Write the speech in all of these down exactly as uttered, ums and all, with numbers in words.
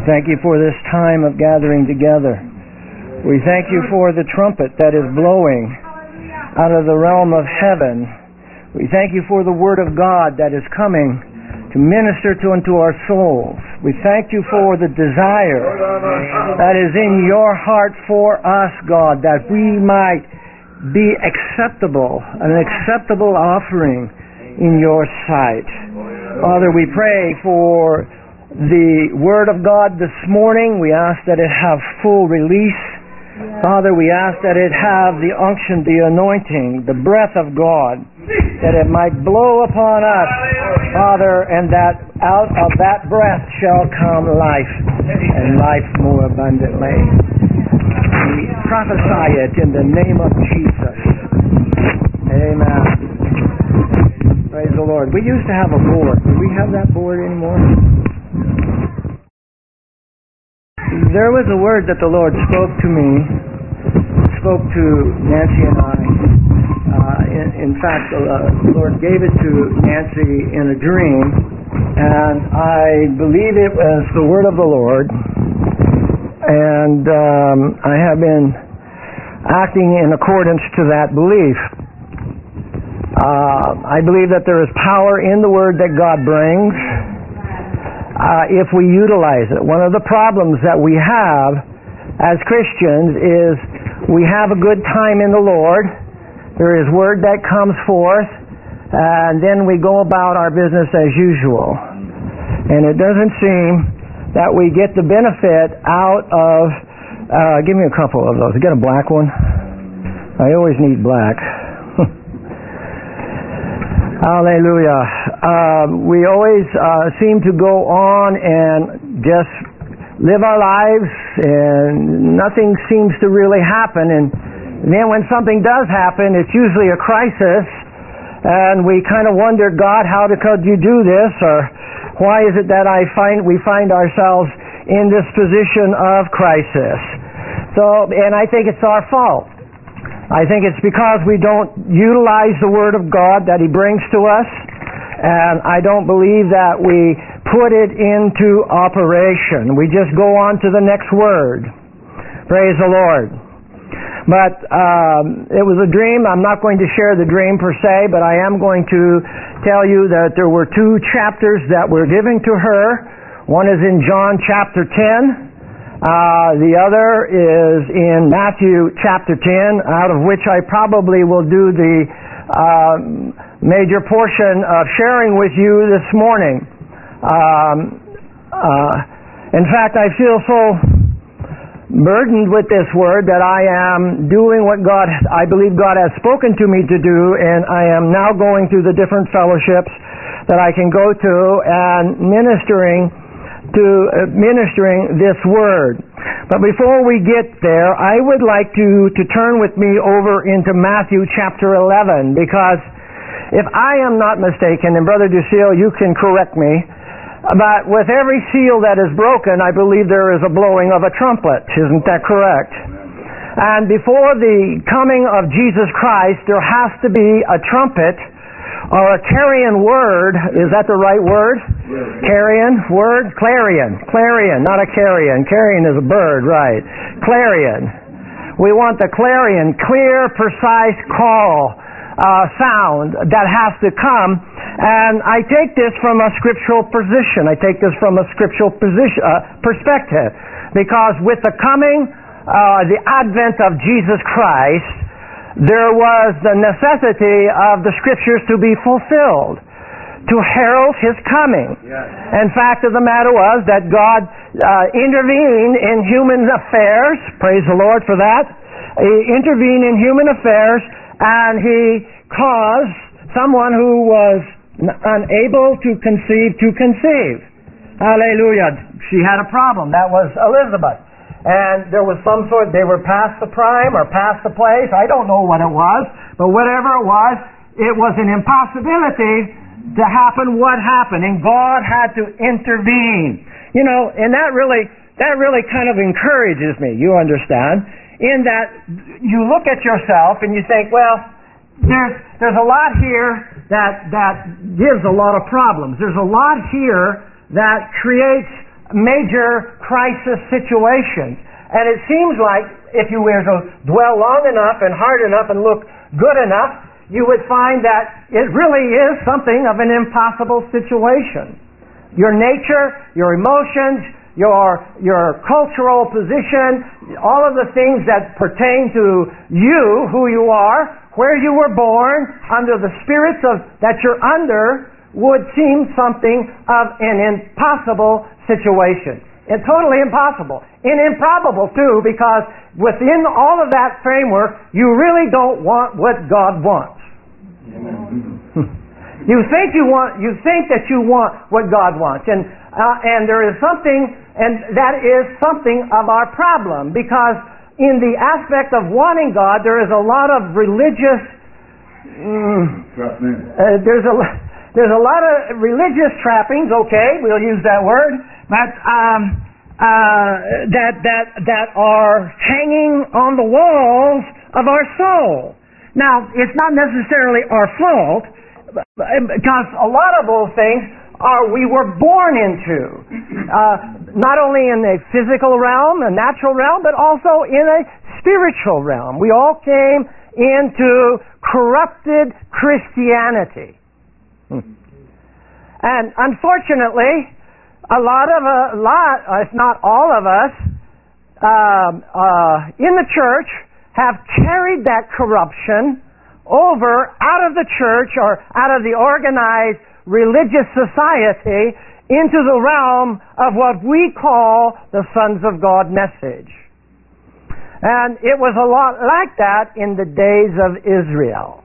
thank you for this time of gathering together. We thank you for the trumpet that is blowing out of the realm of heaven. We thank you for the Word of God that is coming to minister to unto our souls. We thank you for the desire that is in your heart for us, God, that we might be acceptable, an acceptable offering in your sight. Father, we pray for the Word of God this morning. We ask that it have full release. Father, we ask that it have the unction, the anointing, the breath of God, that it might blow upon us, Father, and that out of that breath shall come life, and life more abundantly. We prophesy it in the name of Jesus. Amen. Praise the Lord. We used to have a board. Do we have that board anymore? There was a word that the Lord spoke to me, spoke to Nancy and I. Uh, in, in fact, uh, the Lord gave it to Nancy in a dream, and I believe it was the word of the Lord. And um, I have been acting in accordance to that belief. Uh, I believe that there is power in the word that God brings. Uh, if we utilize it. One of the problems that we have as Christians is we have a good time in the Lord. There is word that comes forth, and then we go about our business as usual. And it doesn't seem that we get the benefit out of, uh, give me a couple of those. Get a black one. I always need black. Hallelujah. Uh, we always uh, seem to go on and just live our lives, and nothing seems to really happen. And then when something does happen, it's usually a crisis, and we kind of wonder, God, how could you do this? Or why is it that I find we find ourselves in this position of crisis? So, and I think it's our fault. I think it's because we don't utilize the Word of God that He brings to us, and I don't believe that we put it into operation. We just go on to the next word. Praise the Lord. But um, it was a dream. I'm not going to share the dream per se, but I am going to tell you that there were two chapters that were given to her. One is in John chapter ten. Uh, the other is in Matthew chapter ten, out of which I probably will do the uh, major portion of sharing with you this morning. Um, uh, in fact, I feel so burdened with this word that I am doing what God, I believe God has spoken to me to do, and I am now going through the different fellowships that I can go to and ministering to administering this word. But before we get there, I would like to, to turn with me over into Matthew chapter eleven, because if I am not mistaken, and Brother Ducille, you can correct me, but with every seal that is broken, I believe there is a blowing of a trumpet. Isn't that correct? And before the coming of Jesus Christ, there has to be a trumpet or a carrion word. Is that the right word? Yes. Carrion word? Clarion. Clarion, not a carrion. Carrion is a bird, right. Clarion. We want the clarion, clear, precise call, uh, sound that has to come. And I take this from a scriptural position. I take this from a scriptural position, uh, perspective. Because with the coming, uh, the advent of Jesus Christ, there was the necessity of the Scriptures to be fulfilled, to herald His coming. Yes. And fact of the matter was that God uh, intervened in human affairs. Praise the Lord for that. He intervened in human affairs, and He caused someone who was unable to conceive to conceive. Hallelujah. She had a problem. That was Elizabeth. And there was some sort, they were past the prime or past the place. I don't know what it was, but whatever it was, it was an impossibility to happen what happened, and God had to intervene. You know, and that really, that really kind of encourages me, you understand, in that you look at yourself and you think, well, there's, there's a lot here that, that gives a lot of problems. There's a lot here that creates major crisis situations. And it seems like if you were to dwell long enough and hard enough and look good enough, you would find that it really is something of an impossible situation. Your nature, your emotions, your your cultural position, all of the things that pertain to you, who you are, where you were born, under the spirits of that you're under, would seem something of an impossible situation. And totally impossible. And improbable too, because within all of that framework, you really don't want what God wants. You think you want, you think that you want what God wants. And uh, and there is something, and that is something of our problem, because in the aspect of wanting God, there is a lot of religious mm, uh, there's a There's a lot of religious trappings, okay, we'll use that word, but um, uh, that that that are hanging on the walls of our soul. Now, it's not necessarily our fault, because a lot of those things are we were born into, uh, not only in the physical realm, the natural realm, but also in a spiritual realm. We all came into corrupted Christianity. And unfortunately, a lot of a lot, if not all of us, um, uh, in the church have carried that corruption over out of the church or out of the organized religious society into the realm of what we call the Sons of God message. And it was a lot like that in the days of Israel.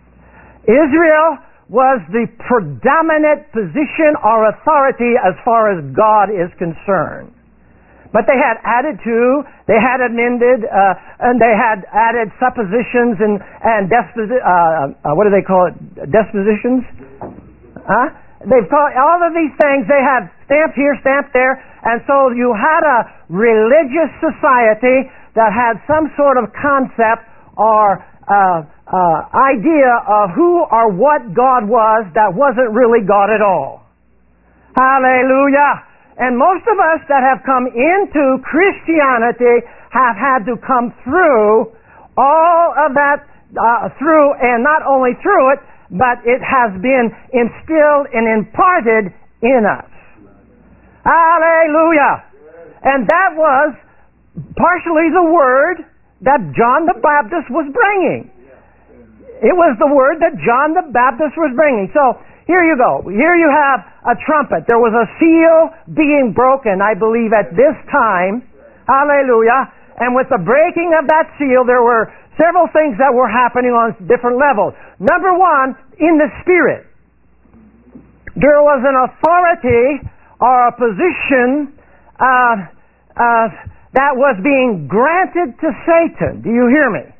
Israel was the predominant position or authority as far as God is concerned. But they had added to, they had amended, uh, and they had added suppositions and, and desposi- uh, uh, what do they call it? Dispositions? Huh? They've called all of these things, they had stamped here, stamped there, and so you had a religious society that had some sort of concept or uh, uh, idea of who or what God was that wasn't really God at all. Hallelujah! And most of us that have come into Christianity have had to come through all of that, uh, through, and not only through it, but it has been instilled and imparted in us. Hallelujah! And that was partially the word that John the Baptist was bringing. It was the word that John the Baptist was bringing. So, here you go. Here you have a trumpet. There was a seal being broken, I believe, at this time. Hallelujah. And with the breaking of that seal, there were several things that were happening on different levels. Number one, in the Spirit. There was an authority or a position uh, uh, that was being granted to Satan. Do you hear me?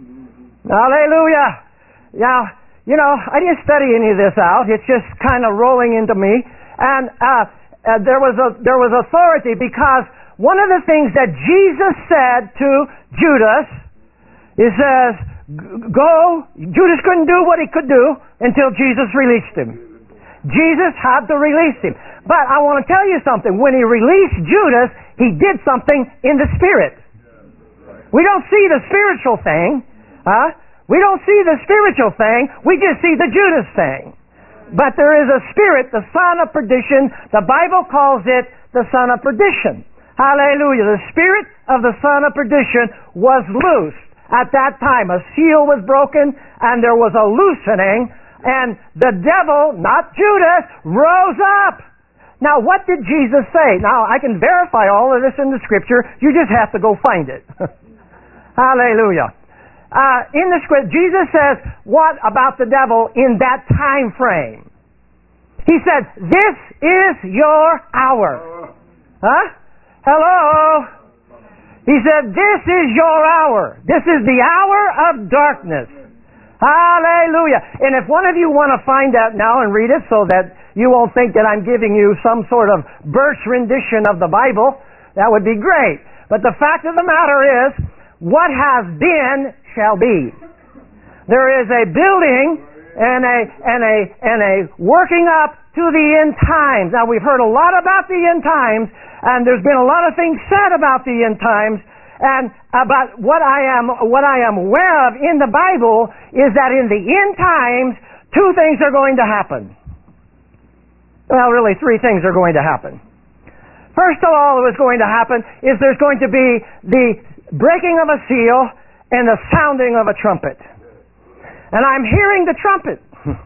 Hallelujah. Now, you know, I didn't study any of this out. It's just kind of rolling into me. And uh, uh, there was a there was authority, because one of the things that Jesus said to Judas, he says, go, Judas couldn't do what he could do until Jesus released him. Jesus had to release him. But I want to tell you something. When he released Judas, he did something in the Spirit. We don't see the spiritual thing, huh? We don't see the spiritual thing, we just see the Judas thing. But there is a spirit, the son of perdition. The Bible calls it the son of perdition. Hallelujah. The spirit of the son of perdition was loosed at that time. A seal was broken and there was a loosening, and the devil, not Judas, rose up. Now, what did Jesus say? Now, I can verify all of this in the Scripture. You just have to go find it. Hallelujah. Uh, in the script, Jesus says, what about the devil in that time frame? He said, this is your hour. Huh? Hello? He said, this is your hour. This is the hour of darkness. Hallelujah. And if one of you want to find out now and read it so that you won't think that I'm giving you some sort of burst rendition of the Bible, that would be great. But the fact of the matter is, what has been shall be. There is a building and a and a and a working up to the end times. Now we've heard a lot about the end times, and there's been a lot of things said about the end times, and about what I am what I am aware of in the Bible is that in the end times, two things are going to happen. Well, really, three things are going to happen. First of all, what's going to happen is there's going to be the breaking of a seal and the sounding of a trumpet. And I'm hearing the trumpet.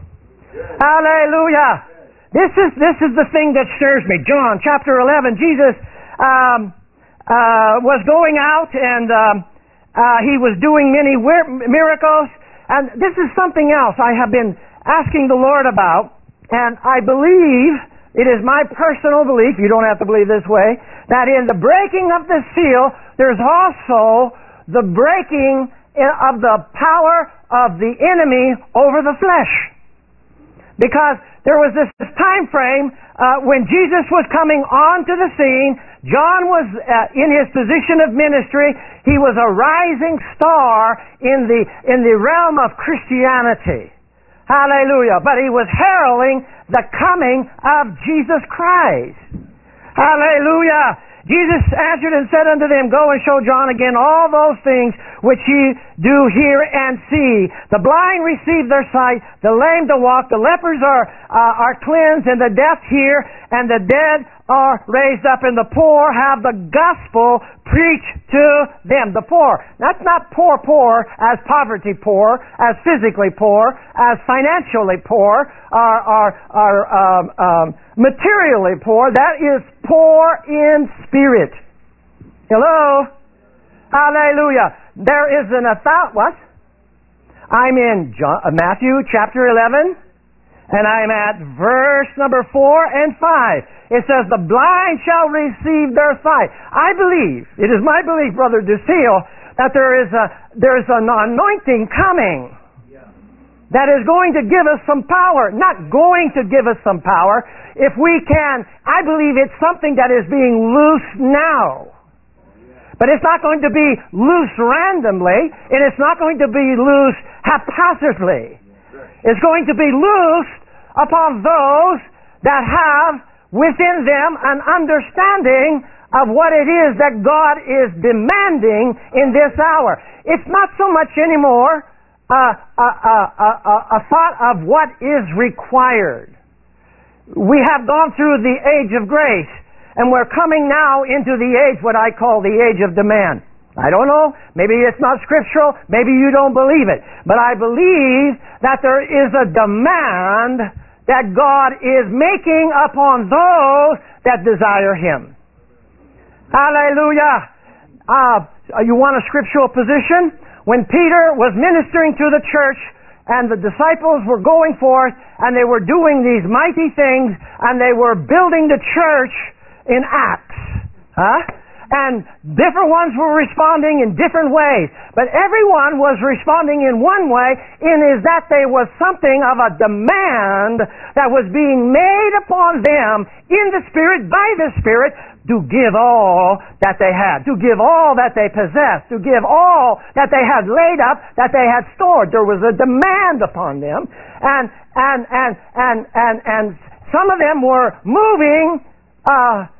Hallelujah. This is this is the thing that stirs me. John chapter eleven, Jesus um, uh, was going out and um, uh, he was doing many miracles. And this is something else I have been asking the Lord about. And I believe, it is my personal belief, you don't have to believe this way, that in the breaking of the seal, there's also the breaking of the power of the enemy over the flesh. Because there was this time frame uh, when Jesus was coming onto the scene. John was uh, in his position of ministry. He was a rising star in the in the realm of Christianity. Hallelujah. But he was heralding the coming of Jesus Christ. Hallelujah. Jesus answered and said unto them, Go and show John again all those things which ye do hear and see. The blind receive their sight, the lame to walk, the lepers are uh, are cleansed, and the deaf hear, and the dead are raised up, and the poor have the gospel preached to them. The poor. That's not poor poor as poverty poor, as physically poor, as financially poor, or, or, or um, um, materially poor. That is poor in spirit. Hello? Hallelujah. There is an a thought. What? I'm in John, uh, Matthew chapter eleven, and I'm at verse number four and five. It says, the blind shall receive their sight. I believe, it is my belief, Brother Ducille, that there is a there is an anointing coming that is going to give us some power. Not going to give us some power. If we can, I believe it's something that is being loosed now. But it's not going to be loose randomly, and it's not going to be loose haphazardly. It's going to be loosed upon those that have within them an understanding of what it is that God is demanding in this hour. It's not so much anymore uh, a, a, a, a thought of what is required. We have gone through the age of grace, and we're coming now into the age, what I call the age of demand. I don't know, maybe it's not scriptural, maybe you don't believe it, but I believe that there is a demand that God is making upon those that desire Him. Hallelujah. Uh, you want a scriptural position? When Peter was ministering to the church and the disciples were going forth and they were doing these mighty things and they were building the church in Acts. Huh? And different ones were responding in different ways. But everyone was responding in one way, in is that there was something of a demand that was being made upon them in the Spirit, by the Spirit, to give all that they had, to give all that they possessed, to give all that they had laid up, that they had stored. There was a demand upon them. And, and, and, and, and, and some of them were moving, uh,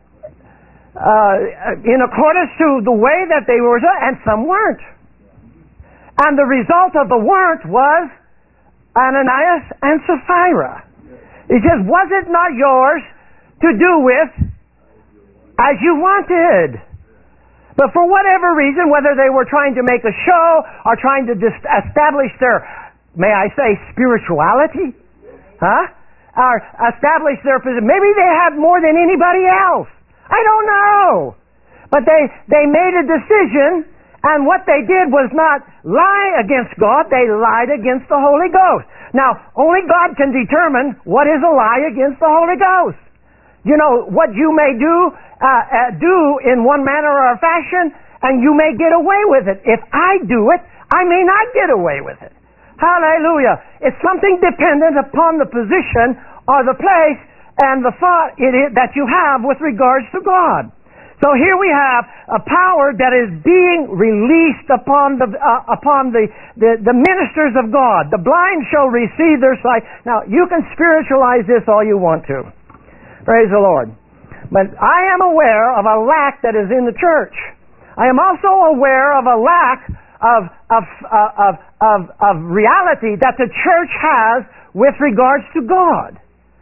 Uh, in accordance to the way that they were, and some weren't. And the result of the weren't was Ananias and Sapphira. He says, was it not yours to do with as you wanted? But for whatever reason, whether they were trying to make a show or trying to dis- establish their, may I say, spirituality, huh? Or establish their position, maybe they had more than anybody else. I don't know. But they, they made a decision, and what they did was not lie against God, they lied against the Holy Ghost. Now, only God can determine what is a lie against the Holy Ghost. You know, what you may do, uh, uh, do in one manner or fashion, and you may get away with it. If I do it, I may not get away with it. Hallelujah. It's something dependent upon the position or the place and the thought it is that you have with regards to God. So here we have a power that is being released upon the uh, upon the, the the ministers of God. The blind shall receive their sight. Now you can spiritualize this all you want to. Praise the Lord. But I am aware of a lack that is in the church. I am also aware of a lack of of uh, of of, of reality that the church has with regards to God.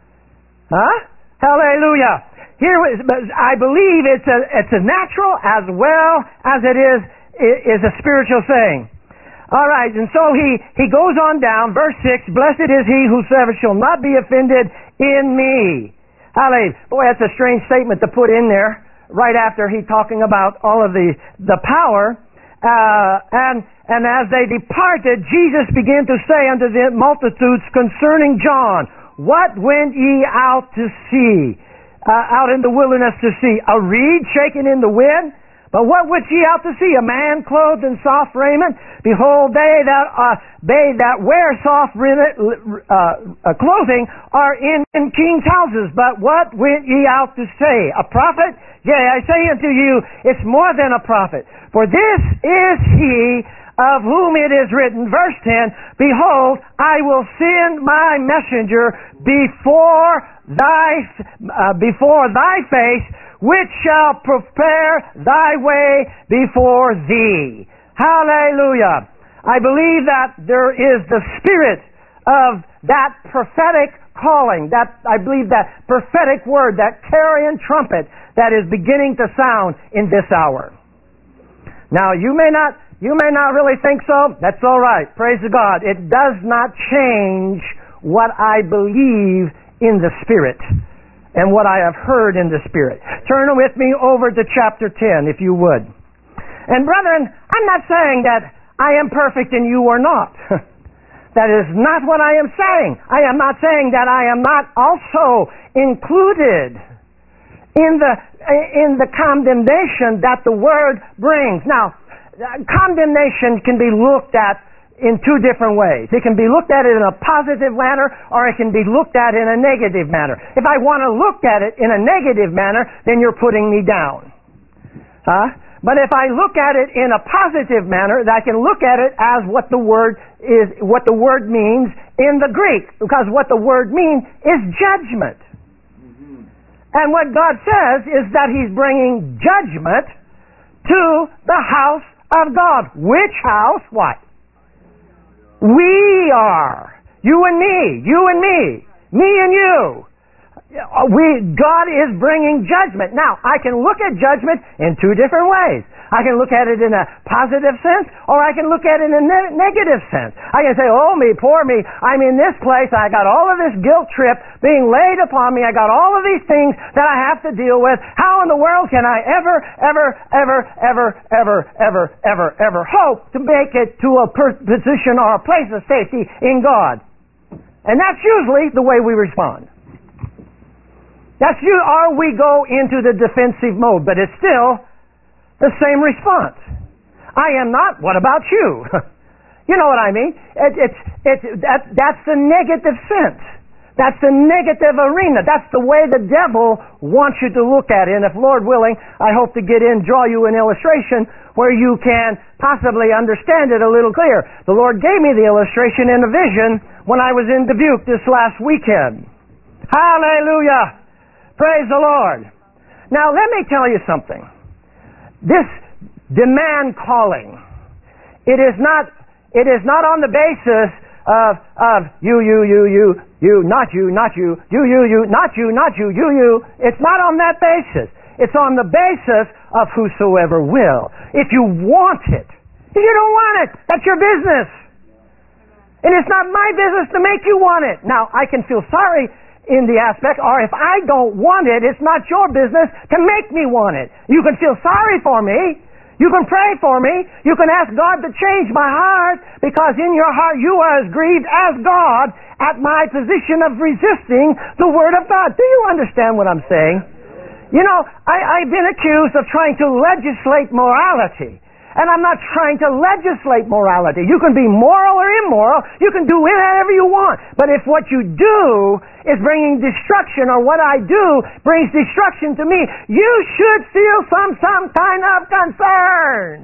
Huh? Hallelujah. Here, I believe it's a it's a natural as well as it is is a spiritual thing. All right, and so he he goes on down, verse six. Blessed is he whosoever shall not be offended in me. Hallelujah. Boy, that's a strange statement to put in there right after he talking about all of the the power. Uh, and and as they departed, Jesus began to say unto the multitudes concerning John, what went ye out to see? Uh, out in the wilderness to see a reed shaken in the wind? But what went ye out to see? A man clothed in soft raiment? Behold, they that uh, they that wear soft raiment, uh, uh, clothing are in, in kings' houses. But what went ye out to say? A prophet? Yea, I say unto you, it's more than a prophet. For this is he of whom it is written, verse ten, behold, I will send my messenger before thy uh, before thy face, which shall prepare thy way before thee. Hallelujah. I believe that there is the spirit of that prophetic calling, that I believe that prophetic word, that carrion trumpet that is beginning to sound in this hour. Now, you may not You may not really think so. That's all right. Praise the God. It does not change what I believe in the Spirit and what I have heard in the Spirit. Turn with me over to chapter ten, if you would. And brethren, I'm not saying that I am perfect and you are not. That is not what I am saying. I am not saying that I am not also included in the in the condemnation that the Word brings. Now, condemnation can be looked at in two different ways. It can be looked at in a positive manner, or it can be looked at in a negative manner. If I want to look at it in a negative manner, then you're putting me down. Huh? But if I look at it in a positive manner, I can look at it as what the word is, what the word means in the Greek, because what the word means is judgment. Mm-hmm. And what God says is that He's bringing judgment to the house of God. Which house? What? We are. You and me. You and me. Me and you. We, God is bringing judgment. Now, I can look at judgment in two different ways. I can look at it in a positive sense, or I can look at it in a ne- negative sense. I can say, oh me, poor me, I'm in this place, I got all of this guilt trip being laid upon me, I got all of these things that I have to deal with. How in the world can I ever, ever, ever, ever, ever, ever, ever, ever hope to make it to a per- position or a place of safety in God? And that's usually the way we respond. That's you, or we go into the defensive mode, but it's still the same response. I am not. What about you? You know what I mean? It, it's it's that that's the negative sense. That's the negative arena. That's the way the devil wants you to look at it. And if Lord willing, I hope to get in, draw you an illustration where you can possibly understand it a little clearer. The Lord gave me the illustration in a vision when I was in Dubuque this last weekend. Hallelujah! Praise the Lord. Now let me tell you something. This demand calling, it is not it is not on the basis of of you, you, you, you, you, not you, not you, you, you, you, not you, not you, you, you. It's not on that basis. It's on the basis of whosoever will. If you want it. If you don't want it, that's your business. And it's not my business to make you want it. Now, I can feel sorry in the aspect, or if I don't want it, it's not your business to make me want it. You can feel sorry for me. You can pray for me. You can ask God to change my heart, because in your heart you are as grieved as God at my position of resisting the Word of God. Do you understand what I'm saying? You know, I, I've been accused of trying to legislate morality. And I'm not trying to legislate morality. You can be moral or immoral. You can do whatever you want. But if what you do is bringing destruction, or what I do brings destruction to me, you should feel some, some kind of concern.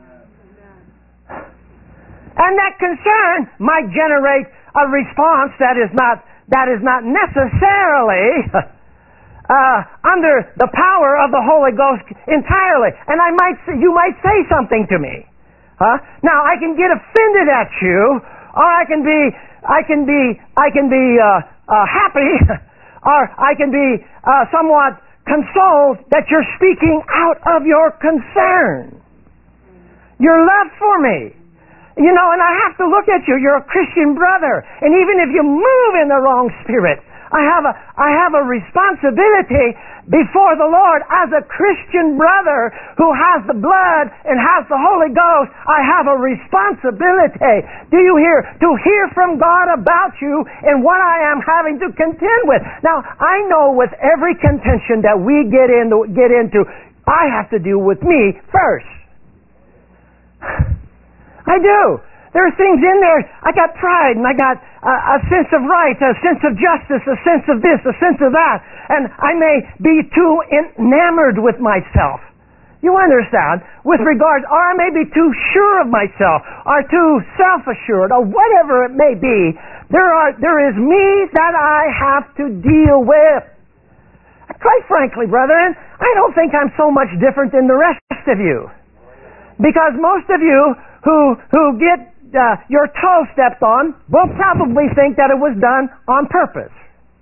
And that concern might generate a response that is not, that is not necessarily Uh, under the power of the Holy Ghost entirely. And I might say, you might say something to me. Huh? Now I can get offended at you, or I can be, I can be, I can be uh, uh, happy, or I can be uh, somewhat consoled that you're speaking out of your concern, your love for me. You know, and I have to look at you. You're a Christian brother, and even if you move in the wrong spirit, I have a, I have a responsibility before the Lord as a Christian brother who has the blood and has the Holy Ghost. I have a responsibility. Do you hear? To hear from God about you and what I am having to contend with. Now, I know with every contention that we get into, get into, I have to deal with me first. I do. There are things in there. I got pride, and I got a, a sense of right, a sense of justice, a sense of this, a sense of that. And I may be too enamored with myself. You understand? With regard, or I may be too sure of myself, or too self-assured, or whatever it may be. There are, there is me that I have to deal with. Quite frankly, brethren, I don't think I'm so much different than the rest of you. Because most of you who, who get Uh, your toe stepped on will probably think that it was done on purpose.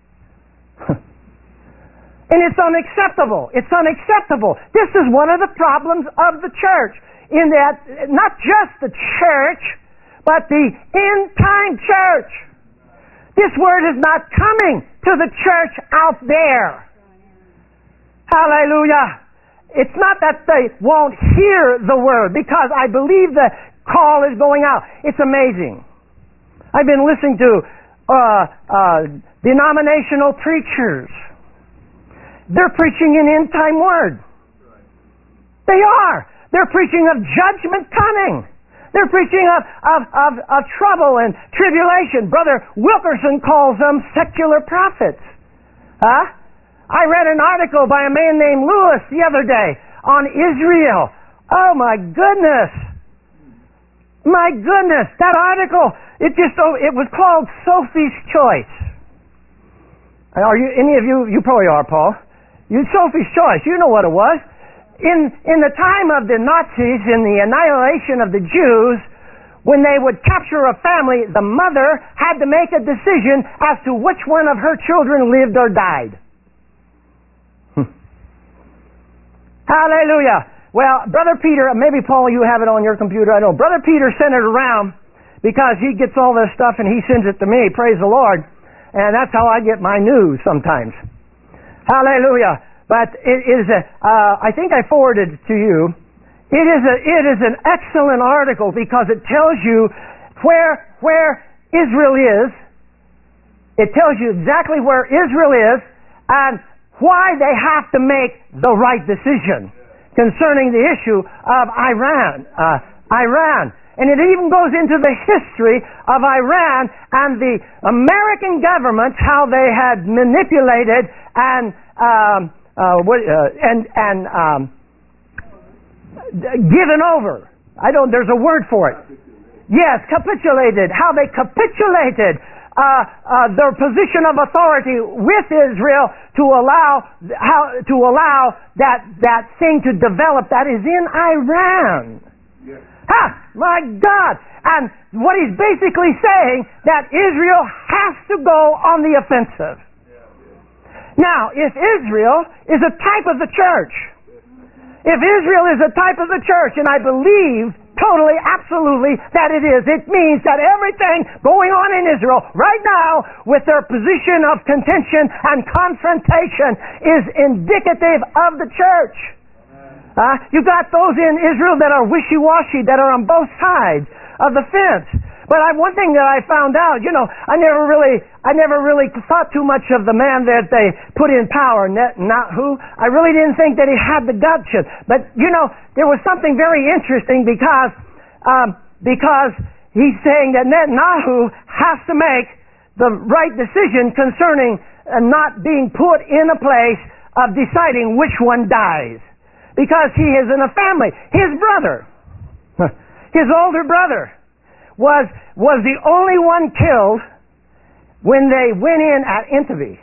And it's unacceptable. It's unacceptable. This is one of the problems of the church, in that not just the church, but the end-time church. This word is not coming to the church out there. Hallelujah. It's not that they won't hear the word, because I believe the call is going out. It's amazing. I've been listening to uh, uh, denominational preachers. They're preaching an end-time word. They are. They're preaching of judgment coming. They're preaching of, of, of, of trouble and tribulation. Brother Wilkerson calls them secular prophets. Huh? I read an article by a man named Lewis the other day on Israel. Oh my goodness. My goodness, that article, it just, oh, it was called Sophie's Choice. Are you, any of you, you probably are, Paul. You, Sophie's Choice, you know what it was. In, in the time of the Nazis, in the annihilation of the Jews, when they would capture a family, the mother had to make a decision as to which one of her children lived or died. Hallelujah. Well, Brother Peter, maybe Paul, you have it on your computer, I don't know. Brother Peter sent it around because he gets all this stuff and he sends it to me, praise the Lord. And that's how I get my news sometimes. Hallelujah. But it is a, uh, I think I forwarded it to you. It is a, it is an excellent article because it tells you where, where Israel is. It tells you exactly where Israel is and why they have to make the right decision concerning the issue of Iran. Uh, Iran. And it even goes into the history of Iran and the American government, how they had manipulated and um, uh, what, uh, and and um, given over. I don't. There's a word for it. Yes, capitulated. How they capitulated uh, uh, their position of authority with Israel to allow how to allow that that thing to develop that is in Iran. Yes. Ha! My God! And what he's basically saying that Israel has to go on the offensive. Now, if Israel is a type of the church, if Israel is a type of the church, and I believe totally, absolutely that it is, it means that everything going on in Israel right now with their position of contention and confrontation is indicative of the church. Uh, you got those in Israel that are wishy-washy, that are on both sides of the fence. But I, one thing that I found out, you know, I never really, I never really thought too much of the man that they put in power, Netanyahu. I really didn't think that he had the gumption. But, you know, there was something very interesting because, um, because he's saying that Netanyahu has to make the right decision concerning uh, not being put in a place of deciding which one dies. Because he is in a family. His brother, his older brother, was was the only one killed when they went in at Entebbe.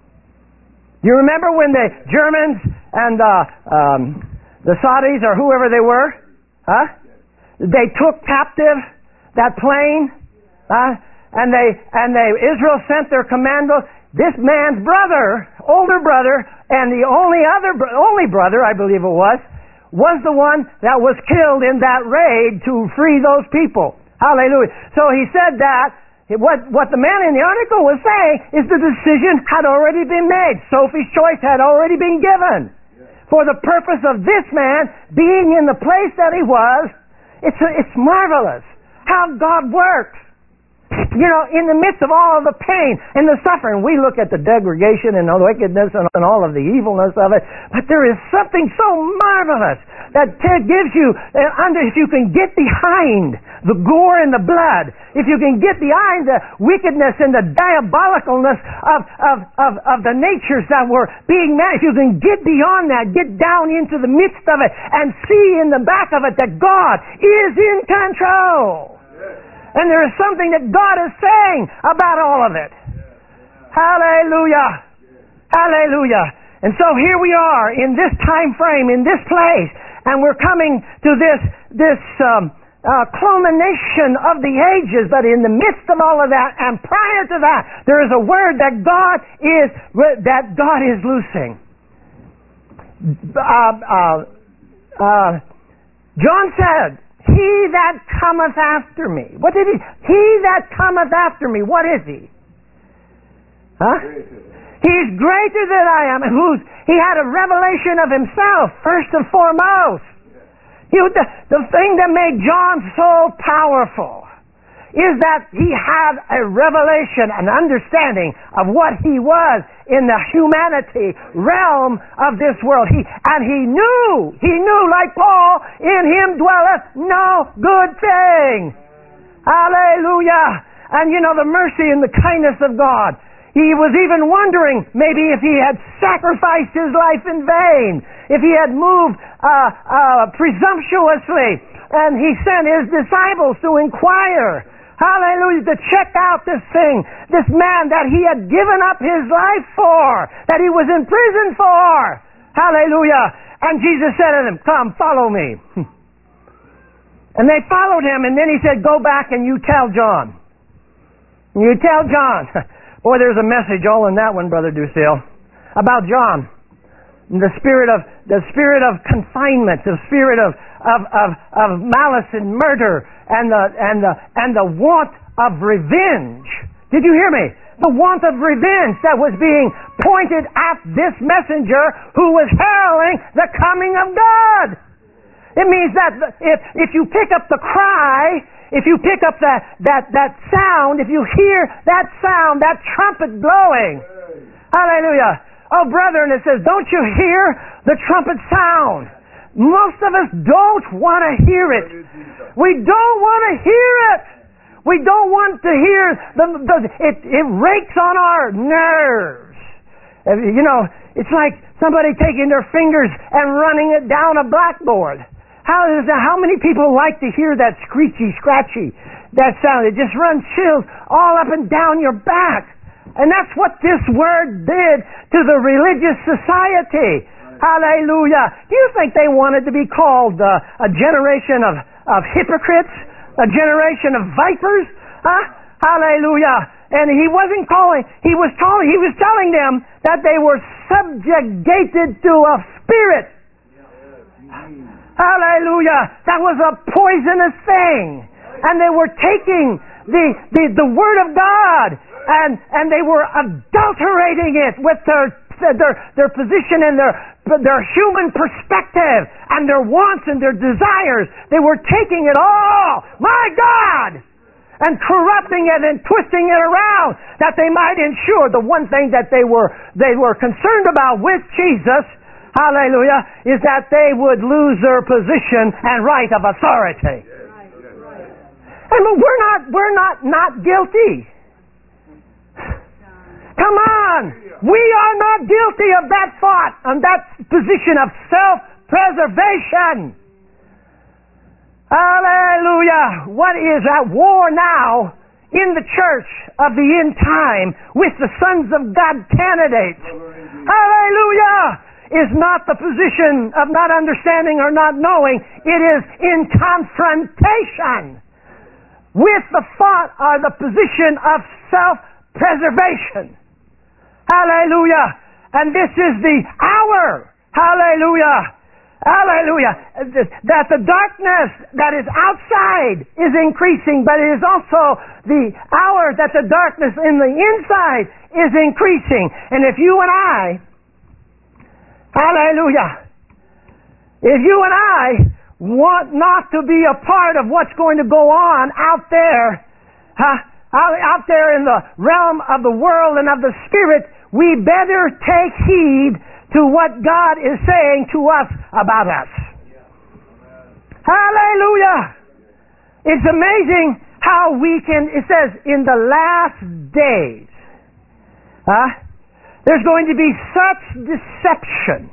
You remember when the Germans and uh, um, the Saudis or whoever they were, huh? They took captive that plane, huh? And they and they Israel sent their commando. This man's brother, older brother, and the only other only brother, I believe it was, was the one that was killed in that raid to free those people. Hallelujah. So he said that what what the man in the article was saying is the decision had already been made. Sophie's choice had already been given. For the purpose of this man being in the place that he was, it's it's marvelous how God works. You know, in the midst of all of the pain and the suffering, we look at the degradation and the wickedness and, and all of the evilness of it, but there is something so marvelous that gives you, uh, under, if you can get behind the gore and the blood, if you can get behind the wickedness and the diabolicalness of, of, of, of the natures that were being met, if you can get beyond that, get down into the midst of it and see in the back of it that God is in control. And there is something that God is saying about all of it. Hallelujah. Hallelujah. And so here we are in this time frame, in this place, and we're coming to this this um, uh, culmination of the ages. But in the midst of all of that, and prior to that, there is a word that God is that God is loosing. Uh, uh, uh, John said, "He that cometh after me." What did he? He that cometh after me. What is he? Huh? He's greater than I am. Who's? He had a revelation of himself first and foremost. He, the, the thing that made John so powerful is that he had a revelation, an understanding of what he was in the humanity realm of this world. He and he knew, he knew, like Paul, in him dwelleth no good thing. Hallelujah. And you know, the mercy and the kindness of God. He was even wondering maybe if he had sacrificed his life in vain, if he had moved uh, uh, presumptuously, and he sent his disciples to inquire. Hallelujah, to check out this thing, this man that he had given up his life for, that he was in prison for. Hallelujah. And Jesus said to them, "Come, follow me." And they followed him, and then he said, "Go back and you tell John." You tell John. Boy, there's a message all in that one, Brother Ducille, about John. The spirit of the spirit of confinement, the spirit of of, of, of malice and murder, and the and the and the want of revenge. Did you hear me? The want of revenge that was being pointed at this messenger who was heralding the coming of God. It means that if if you pick up the cry, if you pick up that that that sound, if you hear that sound, that trumpet blowing, hallelujah. Oh, brethren, it says, don't you hear the trumpet sound? Most of us don't want to hear it. We don't want to hear it. We don't want to hear the, the it, it rakes on our nerves. You know, it's like somebody taking their fingers and running it down a blackboard. How is that? How many people like to hear that screechy, scratchy, that sound? It just runs chills all up and down your back. And that's what this word did to the religious society. Hallelujah. Do you think they wanted to be called uh, a generation of, of hypocrites? A generation of vipers? Huh? Hallelujah. And he wasn't calling, he was calling, he was telling them that they were subjugated to a spirit. Hallelujah. That was a poisonous thing. And they were taking the, the, the Word of God and, and they were adulterating it with their, their, their position and their, their human perspective and their wants and their desires. They were taking it all. My God! and corrupting it and twisting it around, that they might ensure the one thing that they were they were concerned about with Jesus, hallelujah, is that they would lose their position and right of authority. And we're not we're not not guilty. Come on, we are not guilty of that thought and that position of self-preservation. Hallelujah. What is at war now in the church of the end time with the sons of God candidates? Hallelujah. Is not the position of not understanding or not knowing. It is in confrontation with the thought or the position of self-preservation. Hallelujah. And this is the hour. Hallelujah. Hallelujah. That the darkness that is outside is increasing, but it is also the hour that the darkness in the inside is increasing. And if you and I, hallelujah, if you and I want not to be a part of what's going to go on out there, huh, out there in the realm of the world and of the Spirit, we better take heed to what God is saying to us about us. Hallelujah! It's amazing how we can, it says, in the last days, huh, there's going to be such deception.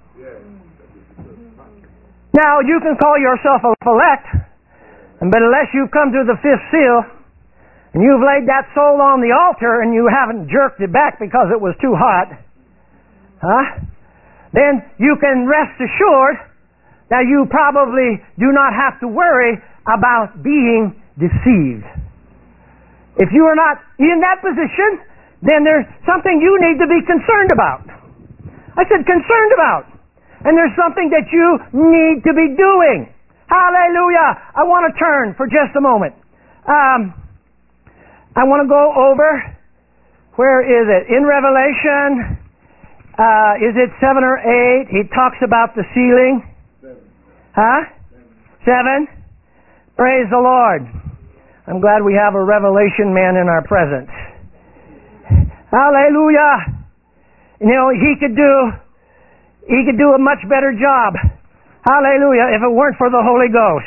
Now, you can call yourself a elect, but unless you come to the fifth seal, and you've laid that soul on the altar, and you haven't jerked it back because it was too hot, huh? Then you can rest assured that you probably do not have to worry about being deceived. If you are not in that position, then there's something you need to be concerned about. I said concerned about. And there's something that you need to be doing. Hallelujah. I want to turn for just a moment. Um, I want to go over, where is it? In Revelation... Uh, is it seven or eight? He talks about the sealing. Seven. Huh? Seven. Seven? Praise the Lord. I'm glad we have a revelation man in our presence. Hallelujah. You know, he could do, he could do a much better job. Hallelujah, if it weren't for the Holy Ghost.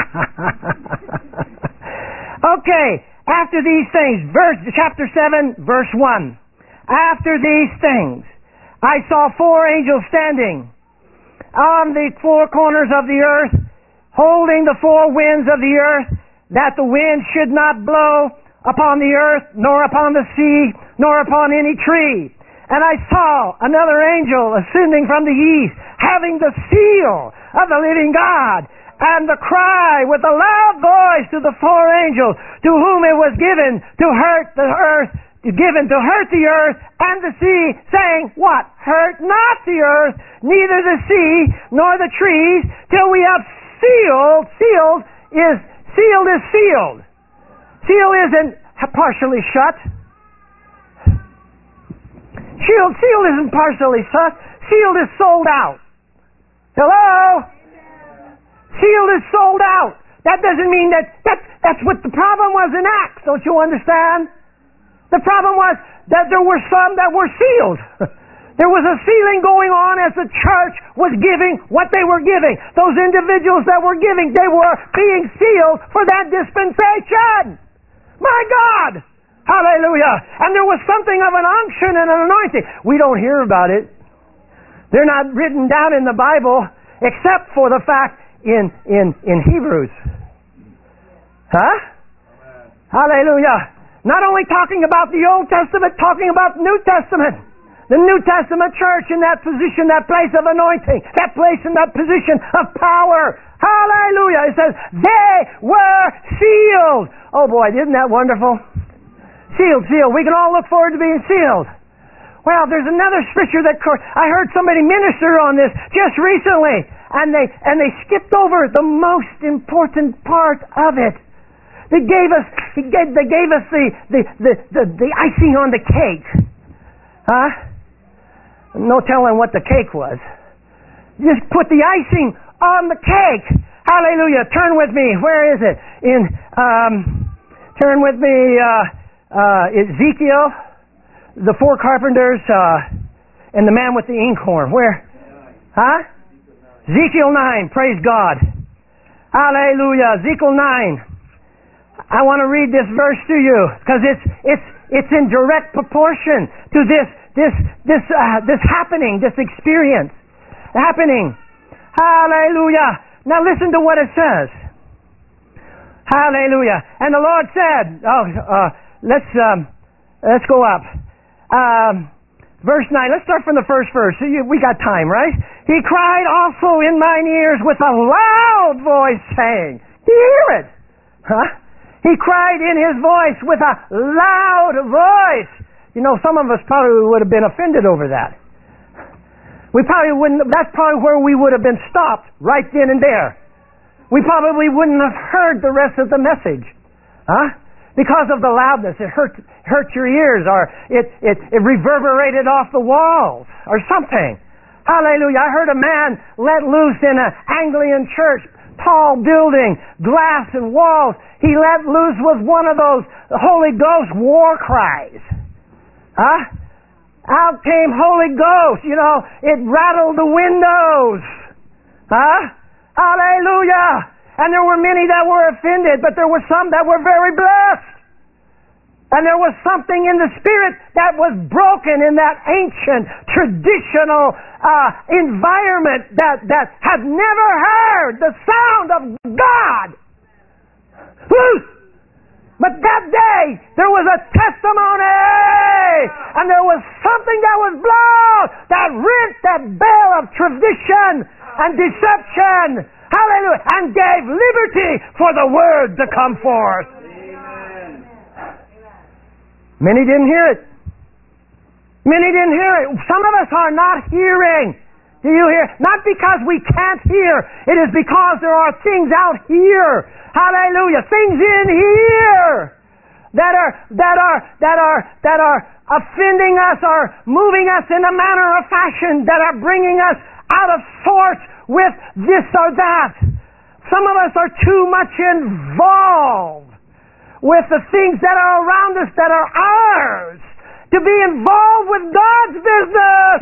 Okay, after these things, verse, chapter seven, verse one. After these things, I saw four angels standing on the four corners of the earth, holding the four winds of the earth, that the wind should not blow upon the earth, nor upon the sea, nor upon any tree. And I saw another angel ascending from the east, having the seal of the living God, and the cry with a loud voice to the four angels, to whom it was given to hurt the earth, given to hurt the earth and the sea, saying, what? Hurt not the earth, neither the sea, nor the trees, till we have sealed, sealed is, sealed is sealed. Seal isn't partially shut. Sealed, sealed isn't partially shut. Sealed is sold out. Hello? Sealed is sold out. That doesn't mean that, that that's what the problem was in Acts, don't you understand? The problem was that there were some that were sealed. There was a sealing going on as the church was giving what they were giving. Those individuals that were giving, they were being sealed for that dispensation. My God! Hallelujah! And there was something of an unction and an anointing. We don't hear about it. They're not written down in the Bible except for the fact in, in, in Hebrews. Huh? Hallelujah! Not only talking about the Old Testament, talking about the New Testament. The New Testament church in that position, that place of anointing, that place in that position of power. Hallelujah. It says, they were sealed. Oh boy, isn't that wonderful? Sealed, sealed. We can all look forward to being sealed. Well, there's another scripture that I heard somebody minister on this just recently, and they and they skipped over the most important part of it. They gave us, he gave, they gave us the, the, the, the, the icing on the cake. Huh? No telling what the cake was. Just put the icing on the cake. Hallelujah. Turn with me. Where is it? In um, Turn with me, uh, uh, Ezekiel, the four carpenters, uh, and the man with the inkhorn. Where? Huh? Ezekiel nine. Praise God. Hallelujah. Ezekiel nine. I want to read this verse to you because it's it's it's in direct proportion to this this this uh, this happening, this experience happening. Hallelujah. Now listen to what it says. Hallelujah. And the Lord said, "Oh, uh, let's um, let's go up." Um, verse nine. Let's start from the first verse. So you, we got time, right? He cried also in mine ears with a loud voice, saying, "Do you hear it? Huh?" He cried in his voice with a loud voice. You know, some of us probably would have been offended over that. We probably wouldn't. That's probably where we would have been stopped right then and there. We probably wouldn't have heard the rest of the message, huh? Because of the loudness, it hurt hurt your ears, or it it, it reverberated off the walls, or something. Hallelujah! I heard a man let loose in an Anglican church. Tall building, glass and walls. He let loose with one of those Holy Ghost war cries. Huh? Out came Holy Ghost. You know, it rattled the windows. Huh? Hallelujah. And there were many that were offended, but there were some that were very blessed. And there was something in the Spirit that was broken in that ancient, traditional uh, environment that, that had never heard the sound of God. Loose! But that day, there was a testimony! And there was something that was blown that rent that veil of tradition and deception. Hallelujah! And gave liberty for the Word to come forth. Many didn't hear it. Many didn't hear it. Some of us are not hearing. Do you hear? Not because we can't hear. It is because there are things out here. Hallelujah. Things in here that are that are that are that are offending us, or moving us in a manner of fashion, that are bringing us out of sorts with this or that. Some of us are too much involved with the things that are around us that are ours, to be involved with God's business.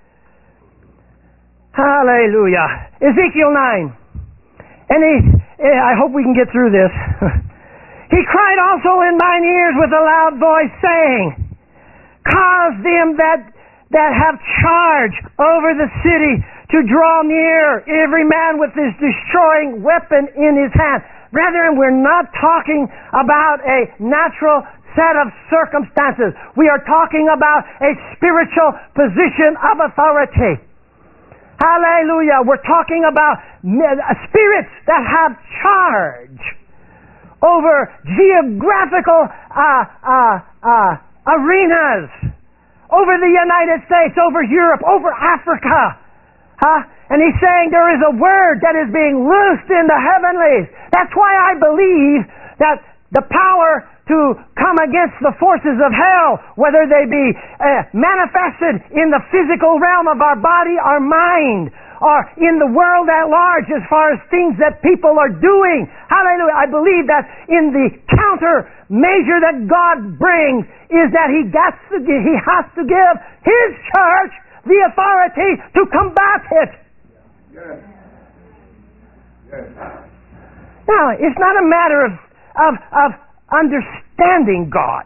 Hallelujah. Ezekiel nine. And he, I hope we can get through this. He cried also in mine ears with a loud voice, saying, cause them that, that have charge over the city to draw near, every man with his destroying weapon in his hand. Brethren, we're not talking about a natural set of circumstances. We are talking about a spiritual position of authority. Hallelujah. We're talking about spirits that have charge over geographical uh, uh, uh, arenas, over the United States, over Europe, over Africa. Huh? And he's saying there is a word that is being loosed in the heavenlies. That's why I believe that the power to come against the forces of hell, whether they be uh, manifested in the physical realm of our body, our mind, or in the world at large as far as things that people are doing. Hallelujah. I believe that in the counter measure that God brings is that He has to, he has to give His church the authority to combat it. Yes. Yes. Now, it's not a matter of, of, of understanding God.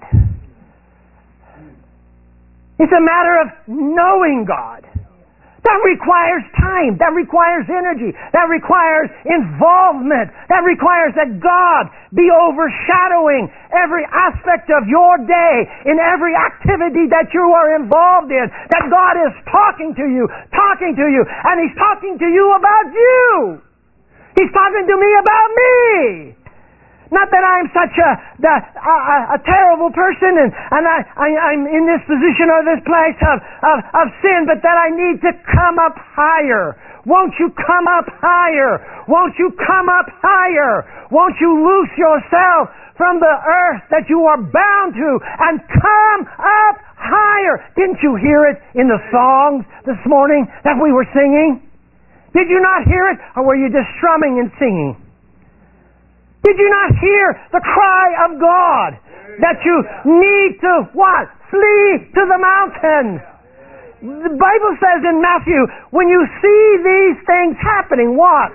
It's a matter of knowing God. That requires time. That requires energy. That requires involvement. That requires that God be overshadowing every aspect of your day, in every activity that you are involved in. That God is talking to you, talking to you, and He's talking to you about you. He's talking to me about me. Not that I'm such a a, a, a terrible person and, and I, I, I'm in this position or this place of, of, of sin, but that I need to come up higher. Won't you come up higher? Won't you come up higher? Won't you loose yourself from the earth that you are bound to and come up higher? Didn't you hear it in the songs this morning that we were singing? Did you not hear it? Or were you just strumming and singing? Did you not hear the cry of God? That you need to what? Flee to the mountains. The Bible says in Matthew, when you see these things happening, what?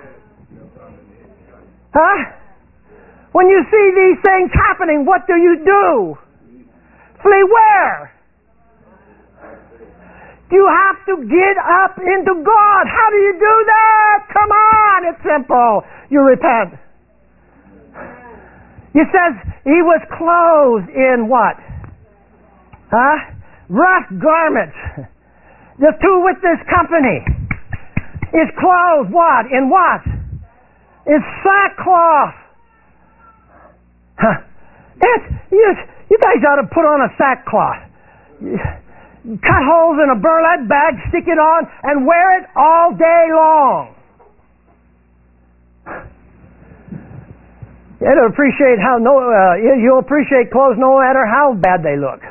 Huh? When you see these things happening, what do you do? Flee where? You have to get up into God. How do you do that? Come on, it's simple. You repent. It says he was clothed in what? Huh? Rough garments. The two with this company is clothed what? In what? In sackcloth. Huh. It's, you, you guys ought to put on a sackcloth. Cut holes in a burlap bag, stick it on, and wear it all day long. You'll appreciate how no. Uh, you'll appreciate clothes no matter how bad they look.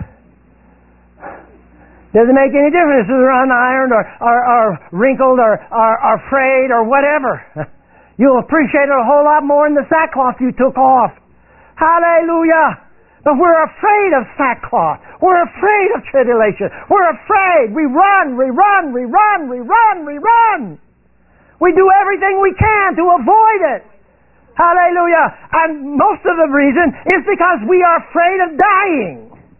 Doesn't make any difference if they're unironed or, or, or wrinkled or, or, or frayed or whatever. You'll appreciate it a whole lot more than the sackcloth you took off. Hallelujah! But we're afraid of sackcloth. We're afraid of tribulation. We're afraid. We run, we run, we run, we run, we run. We do everything we can to avoid it. Hallelujah. And most of the reason is because we are afraid of dying.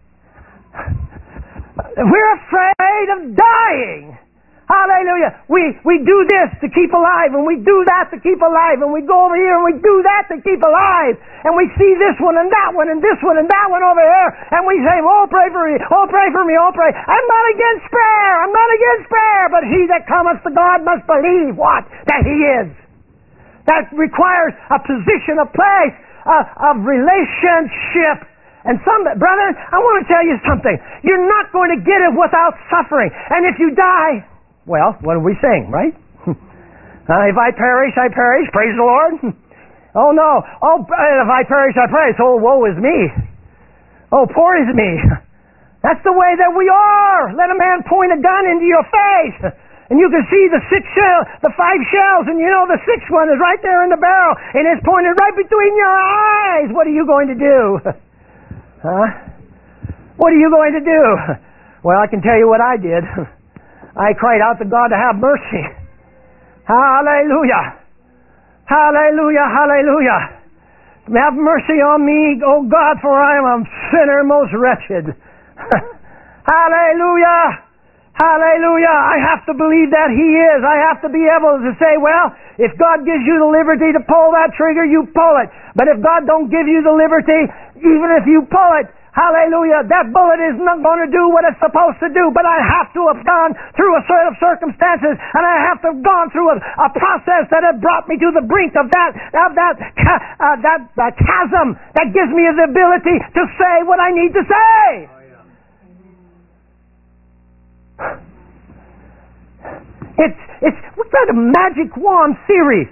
We're afraid of dying. Hallelujah. We, we do this to keep alive, and we do that to keep alive, and we go over here and we do that to keep alive, and we see this one and that one and this one and that one over here, and we say, oh, pray for me, oh, pray for me, oh, pray. I'm not against prayer, I'm not against prayer, but he that cometh to God must believe what? That he is. That requires a position, a place, a, a relationship. And some, brother, I want to tell you something. You're not going to get it without suffering. And if you die, well, what do we sing, right? uh, if I perish, I perish. Praise the Lord. Oh, no. Oh, if I perish, I perish. Oh, woe is me. Oh, poor is me. That's the way that we are. Let a man point a gun into your face, and you can see the six shell, the five shells, and you know the sixth one is right there in the barrel, and it's pointed right between your eyes. What are you going to do? Huh? What are you going to do? Well, I can tell you what I did. I cried out to God to have mercy. Hallelujah. Hallelujah, hallelujah. Have mercy on me, O God, for I am a sinner most wretched. Hallelujah. Hallelujah. I have to believe that He is. I have to be able to say, well, if God gives you the liberty to pull that trigger, you pull it. But if God don't give you the liberty, even if you pull it, hallelujah, that bullet is not going to do what it's supposed to do, but I have to have gone through a set of circumstances, and I have to have gone through a, a process that has brought me to the brink of that of that uh, that uh, chasm that gives me the ability to say what I need to say. It's it's we've got a magic wand theory.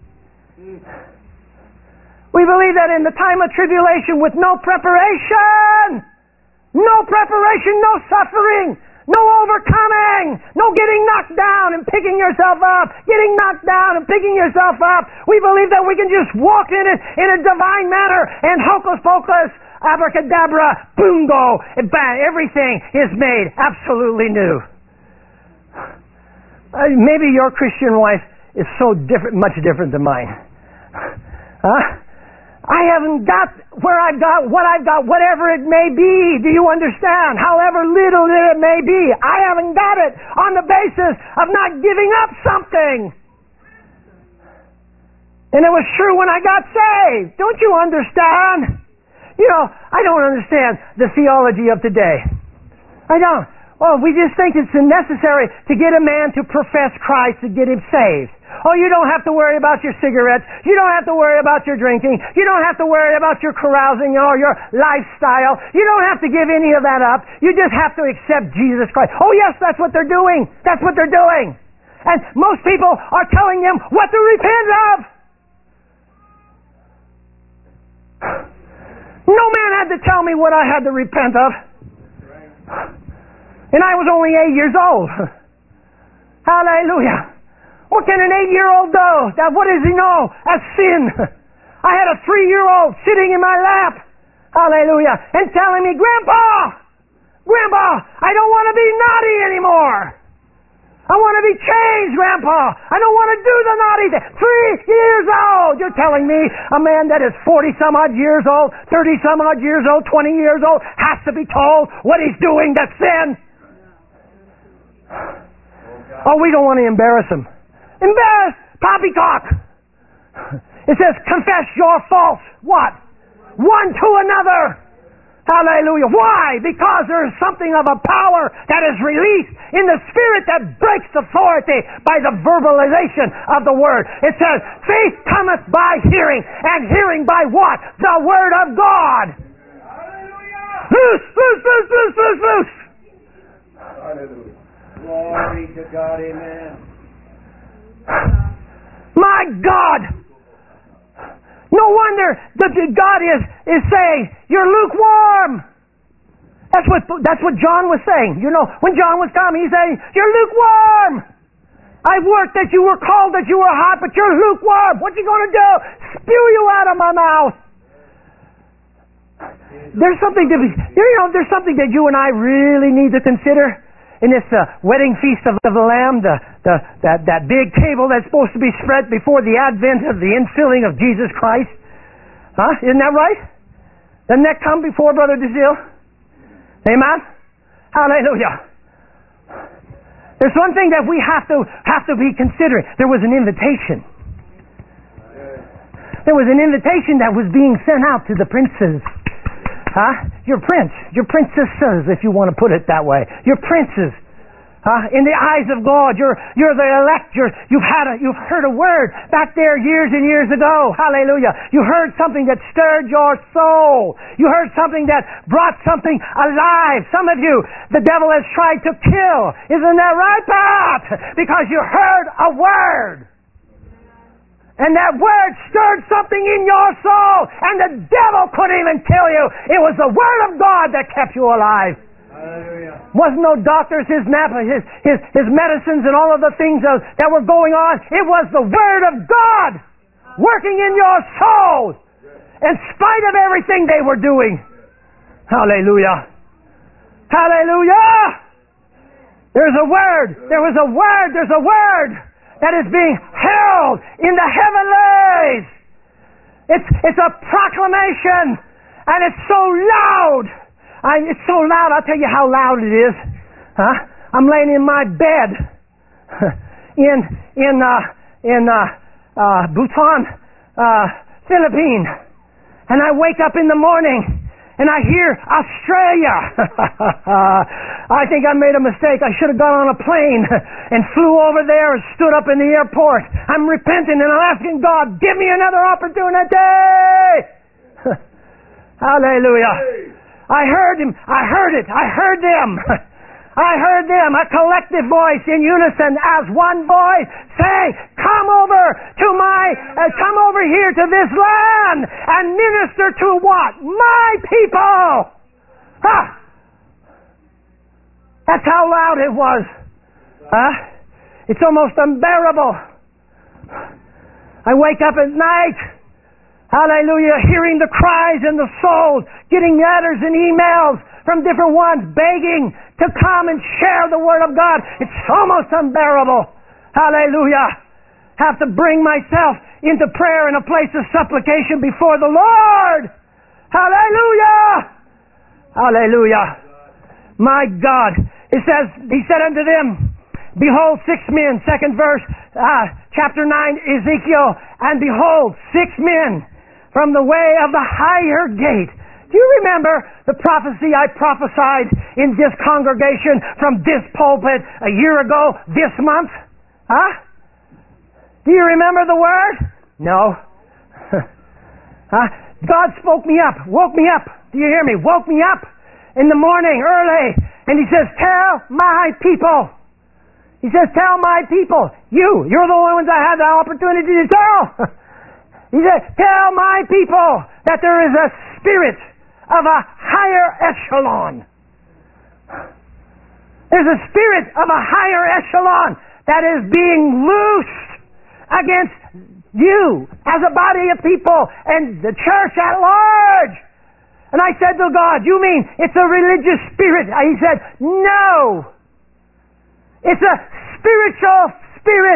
We believe that in the time of tribulation with no preparation, no preparation, no suffering, no overcoming, no getting knocked down and picking yourself up, getting knocked down and picking yourself up. We believe that we can just walk in it in a divine manner and hocus pocus, abracadabra, boongo, and bang, everything is made absolutely new. Uh, maybe your Christian life is so different, much different than mine. Huh? I haven't got where I've got, what I've got, whatever it may be. Do you understand? However little it may be, I haven't got it on the basis of not giving up something. And it was true when I got saved. Don't you understand? You know, I don't understand the theology of today. I don't. Well, we just think it's necessary to get a man to profess Christ to get him saved. Oh, you don't have to worry about your cigarettes. You don't have to worry about your drinking. You don't have to worry about your carousing or your lifestyle. You don't have to give any of that up. You just have to accept Jesus Christ. Oh, yes, that's what they're doing. That's what they're doing. And most people are telling them what to repent of. No man had to tell me what I had to repent of. And I was only eight years old. Hallelujah. What can an eight-year-old know? That what does he know? As sin. I had a three-year-old sitting in my lap, hallelujah, and telling me, Grandpa, Grandpa, I don't want to be naughty anymore. I want to be changed, Grandpa. I don't want to do the naughty thing. Three years old. You're telling me a man that is forty-some-odd years old, thirty-some-odd years old, twenty years old, has to be told what he's doing that's sin? Oh, we don't want to embarrass him. Embarrass poppycock. It says, confess your faults. What? One to another. Hallelujah. Why? Because there is something of a power that is released in the Spirit that breaks authority by the verbalization of the Word. It says, faith cometh by hearing, and hearing by what? The Word of God. Hallelujah. Loose, loose, loose, loose, loose, loose. Hallelujah. Glory to God. Amen. My God. No wonder that God is, is saying, you're lukewarm. That's what, that's what John was saying. You know, when John was coming, he's saying, you're lukewarm. I worked that you were cold, that you were hot, but you're lukewarm. What you going to do? Spew you out of my mouth. There's something to be, you know, there's something that you and I really need to consider in this uh, wedding feast of, of the Lamb, the, the, that, that big table that's supposed to be spread before the advent of the infilling of Jesus Christ. Huh? Isn't that right? Doesn't that come before, Brother DeZille? Amen? Hallelujah. There's one thing that we have to have to be considering. There was an invitation. There was an invitation that was being sent out to the princes. Huh? Your prince, your princesses, if you want to put it that way. Your princes. Huh? In the eyes of God, you're you're the elect. You're, you've had a, you've heard a word back there years and years ago. Hallelujah! You heard something that stirred your soul. You heard something that brought something alive. Some of you, the devil has tried to kill. Isn't that right, Pat? Because you heard a word. And that word stirred something in your soul, and the devil couldn't even kill you. It was the Word of God that kept you alive. Hallelujah. Wasn't no doctors, his napa, his, his, his medicines and all of the things that, that were going on. It was the Word of God working in your soul in spite of everything they were doing. Hallelujah. Hallelujah. There's a word. There was a word. There's a word that is being held in the heavenlies. It's it's a proclamation, and it's so loud. I, it's so loud. I'll tell you how loud it is. Huh? I'm laying in my bed in in uh, in uh, uh, Busan, uh, Philippines, and I wake up in the morning. And I hear Australia. I think I made a mistake. I should have gone on a plane and flew over there and stood up in the airport. I'm repenting and I'm asking God, give me another opportunity. Hallelujah. I heard him. I heard it. I heard them. I heard them, a collective voice in unison as one voice saying, come over to my, uh, come over here to this land and minister to what? My people! Huh? That's how loud it was. Huh? It's almost unbearable. I wake up at night, hallelujah, hearing the cries and the souls, getting letters and emails from different ones begging to come and share the Word of God. It's almost unbearable. Hallelujah. Have to bring myself into prayer in a place of supplication before the Lord. Hallelujah. Hallelujah. My God. It says, He said unto them, behold, six men, second verse, uh, chapter nine, Ezekiel, and behold, six men from the way of the higher gate. Do you remember the prophecy I prophesied in this congregation from this pulpit a year ago, this month? Huh? Do you remember the word? No. Huh? God spoke me up, woke me up. Do you hear me? Woke me up in the morning early. And He says, tell my people. He says, tell my people. You, you're the only ones I had the opportunity to tell. He said, tell my people that there is a spirit of a higher echelon. There's a spirit of a higher echelon that is being loosed against You, as a body of people, and the church at large. And I said to God, you mean it's a religious spirit? He said, no. It's a spiritual spirit.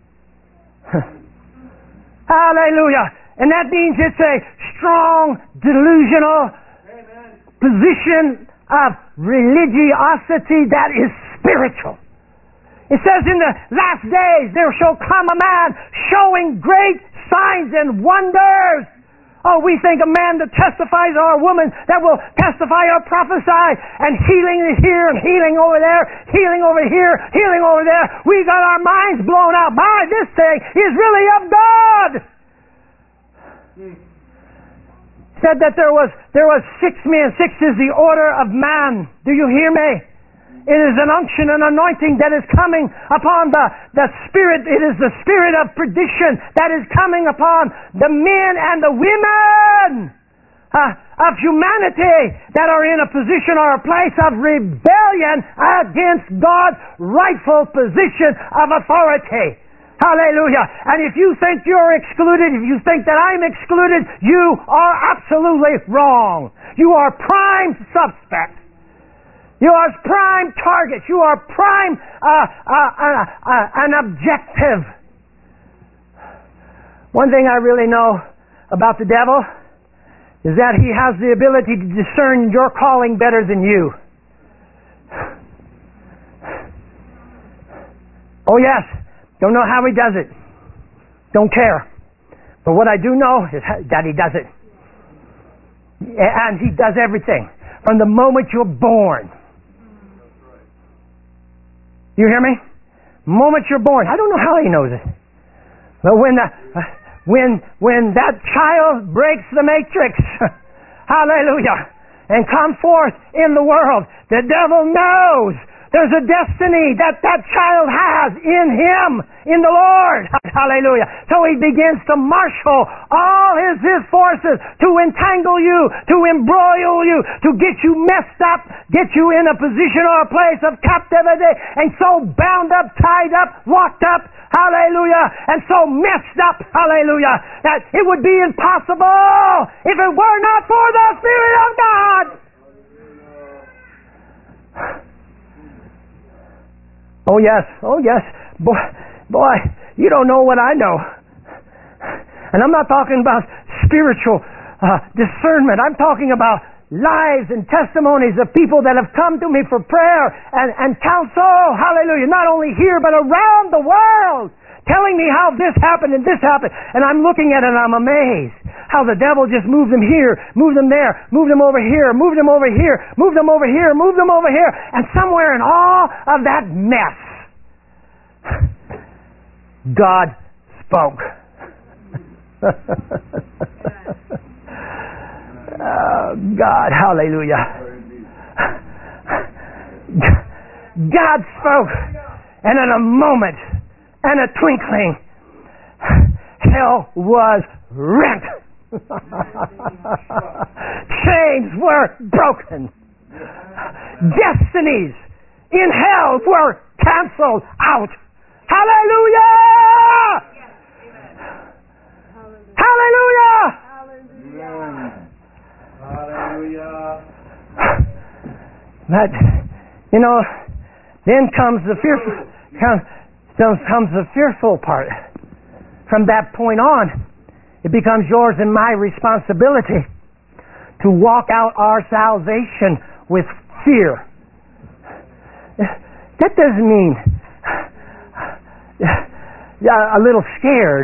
Hallelujah. And that means it's a strong, delusional Amen. Position of religiosity that is spiritual. It says in the last days there shall come a man showing great signs and wonders. Oh, we think a man that testifies or a woman that will testify or prophesy, and healing here and healing over there, healing over here, healing over there. We got our minds blown out by this thing is really of God. Hmm. Said that there was there was six men. Six is the order of man. Do you hear me? It is an unction, an anointing that is coming upon the, the spirit. It is the spirit of perdition that is coming upon the men and the women uh, of humanity that are in a position or a place of rebellion against God's rightful position of authority. Hallelujah. And if you think you're excluded, if you think that I'm excluded, you are absolutely wrong. You are prime suspect. You are prime target. You are prime uh, uh, uh, uh, an objective. One thing I really know about the devil is that he has the ability to discern your calling better than you. Oh yes. Don't know how he does it. Don't care. But what I do know is that he does it. And he does everything. From the moment you're born. You hear me? The moment you're born. I don't know how he knows it. But when the, uh, when when that child breaks the matrix, hallelujah, and comes forth in the world, the devil knows there's a destiny that that child has in him, in the Lord. Hallelujah. So he begins to marshal all his, his forces to entangle you, to embroil you, to get you messed up, get you in a position or a place of captivity, and so bound up, tied up, locked up, hallelujah, and so messed up, hallelujah, that it would be impossible if it were not for the Spirit of God. Oh yes, oh yes. Boy, boy, you don't know what I know. And I'm not talking about spiritual uh, discernment. I'm talking about lives and testimonies of people that have come to me for prayer and, and counsel, hallelujah, not only here but around the world, telling me how this happened and this happened. And I'm looking at it and I'm amazed how the devil just moved them here, moved them there, moved them over here, moved them over here, moved them over here, moved them over here. And somewhere in all of that mess, God spoke. Oh, God, hallelujah. God spoke, and in a moment, and a twinkling, hell was rent. Chains were broken. Destinies in hell were canceled out. Hallelujah! Hallelujah! Hallelujah! That, you know, then comes the fearful, comes, comes the fearful part. From that point on, it becomes yours and my responsibility to walk out our salvation with fear. That doesn't mean a little scared.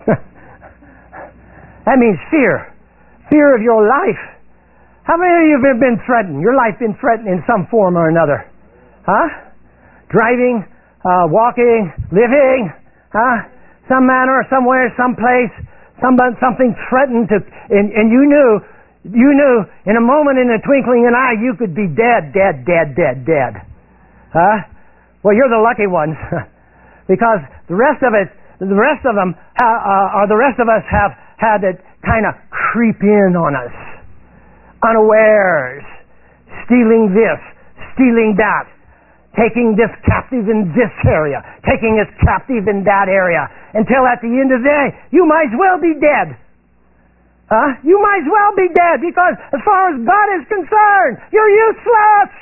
That means fear. Fear of your life. How many of you have been threatened? Your life been threatened in some form or another? Huh? Driving, uh, walking, living, huh? Some manner, somewhere, someplace, somebody, something threatened to, and, and you knew, you knew in a moment, in a twinkling of an eye, you could be dead, dead, dead, dead, dead. Huh? Well, you're the lucky ones. Because the rest of it, the rest of them, uh, or the rest of us have had it kind of creep in on us. Unawares. Stealing this, stealing that. taking this captive in this area, taking us captive in that area, until at the end of the day, you might as well be dead. Huh? You might as well be dead, because as far as God is concerned, you're useless.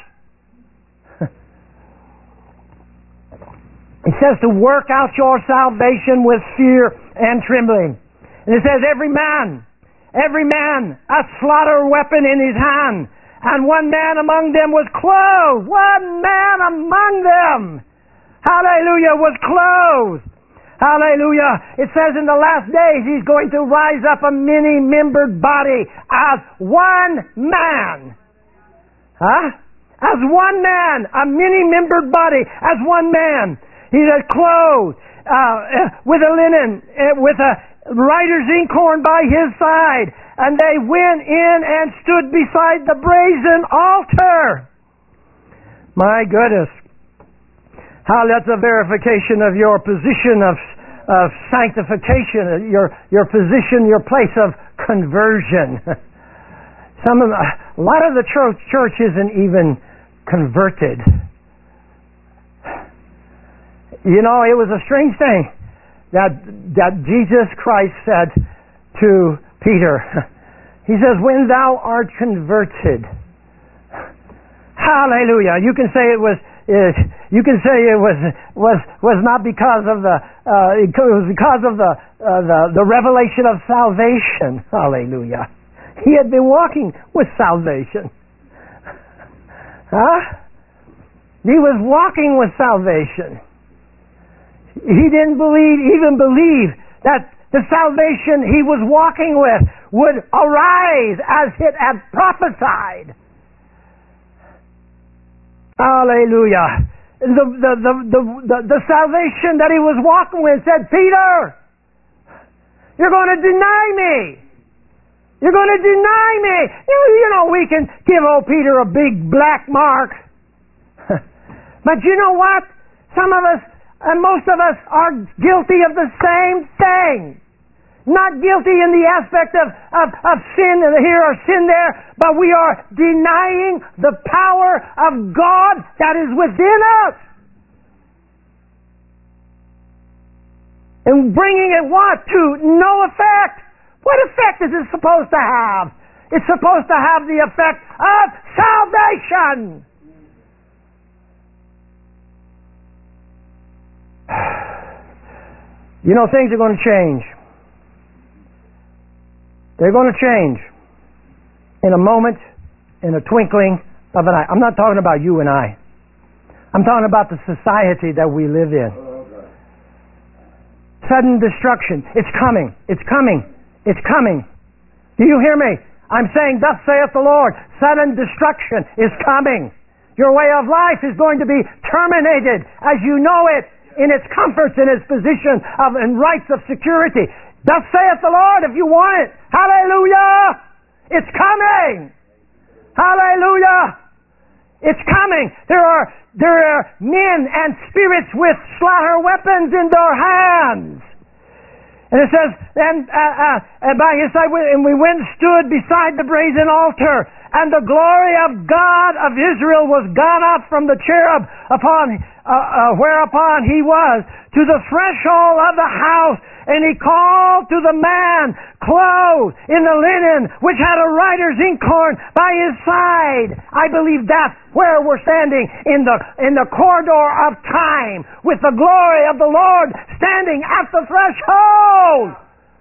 It says to work out your salvation with fear and trembling. And it says every man, every man a slaughter weapon in his hand, and one man among them was clothed. One man among them, hallelujah, was clothed. Hallelujah. It says in the last days He's going to rise up a many-membered body as one man. Huh? As one man. A many-membered body as one man. He said clothed uh, with a linen, uh, with a writer's inkhorn by his side. And they went in and stood beside the brazen altar. My goodness. How that's a verification of your position of, of sanctification, your your position, your place of conversion. Some of the, a lot of the church church isn't even converted. You know, it was a strange thing that that Jesus Christ said to Peter. He says, "When thou art converted." Hallelujah. You can say it was. It, you can say it was was was not because of the uh, it was because of the, uh, the the revelation of salvation. Hallelujah! He had been walking with salvation. Huh? He was walking with salvation. He didn't believe even believe that the salvation he was walking with would arise as it had prophesied. Hallelujah. The, the, the, the, the, the salvation that he was walking with said, Peter, you're going to deny me. You're going to deny me. You, you know, we can give old Peter a big black mark. But you know what? Some of us, and most of us, are guilty of the same thing. Not guilty in the aspect of, of, of sin here or sin there, but we are denying the power of God that is within us. And bringing it what? To no effect. What effect is it supposed to have? It's supposed to have the effect of salvation. You know, things are going to change. They're going to change in a moment, in a twinkling of an eye. I'm not talking about you and I. I'm talking about the society that we live in. Sudden destruction. It's coming. It's coming. It's coming. Do you hear me? I'm saying, thus saith the Lord, sudden destruction is coming. Your way of life is going to be terminated as you know it in its comforts, in its position of and rights of security. Thus saith the Lord, if you want it. Hallelujah! It's coming! Hallelujah! It's coming! There are there are men and spirits with slaughter weapons in their hands. And it says, and, uh, uh, and by his side, and we went and stood beside the brazen altar, and the glory of God of Israel was gone up from the cherub upon uh, uh, whereupon he was to the threshold of the house, and he called to the man clothed in the linen which had a writer's inkhorn by his side. I believe that's where we're standing, in the in the corridor of time, with the glory of the Lord standing at the threshold.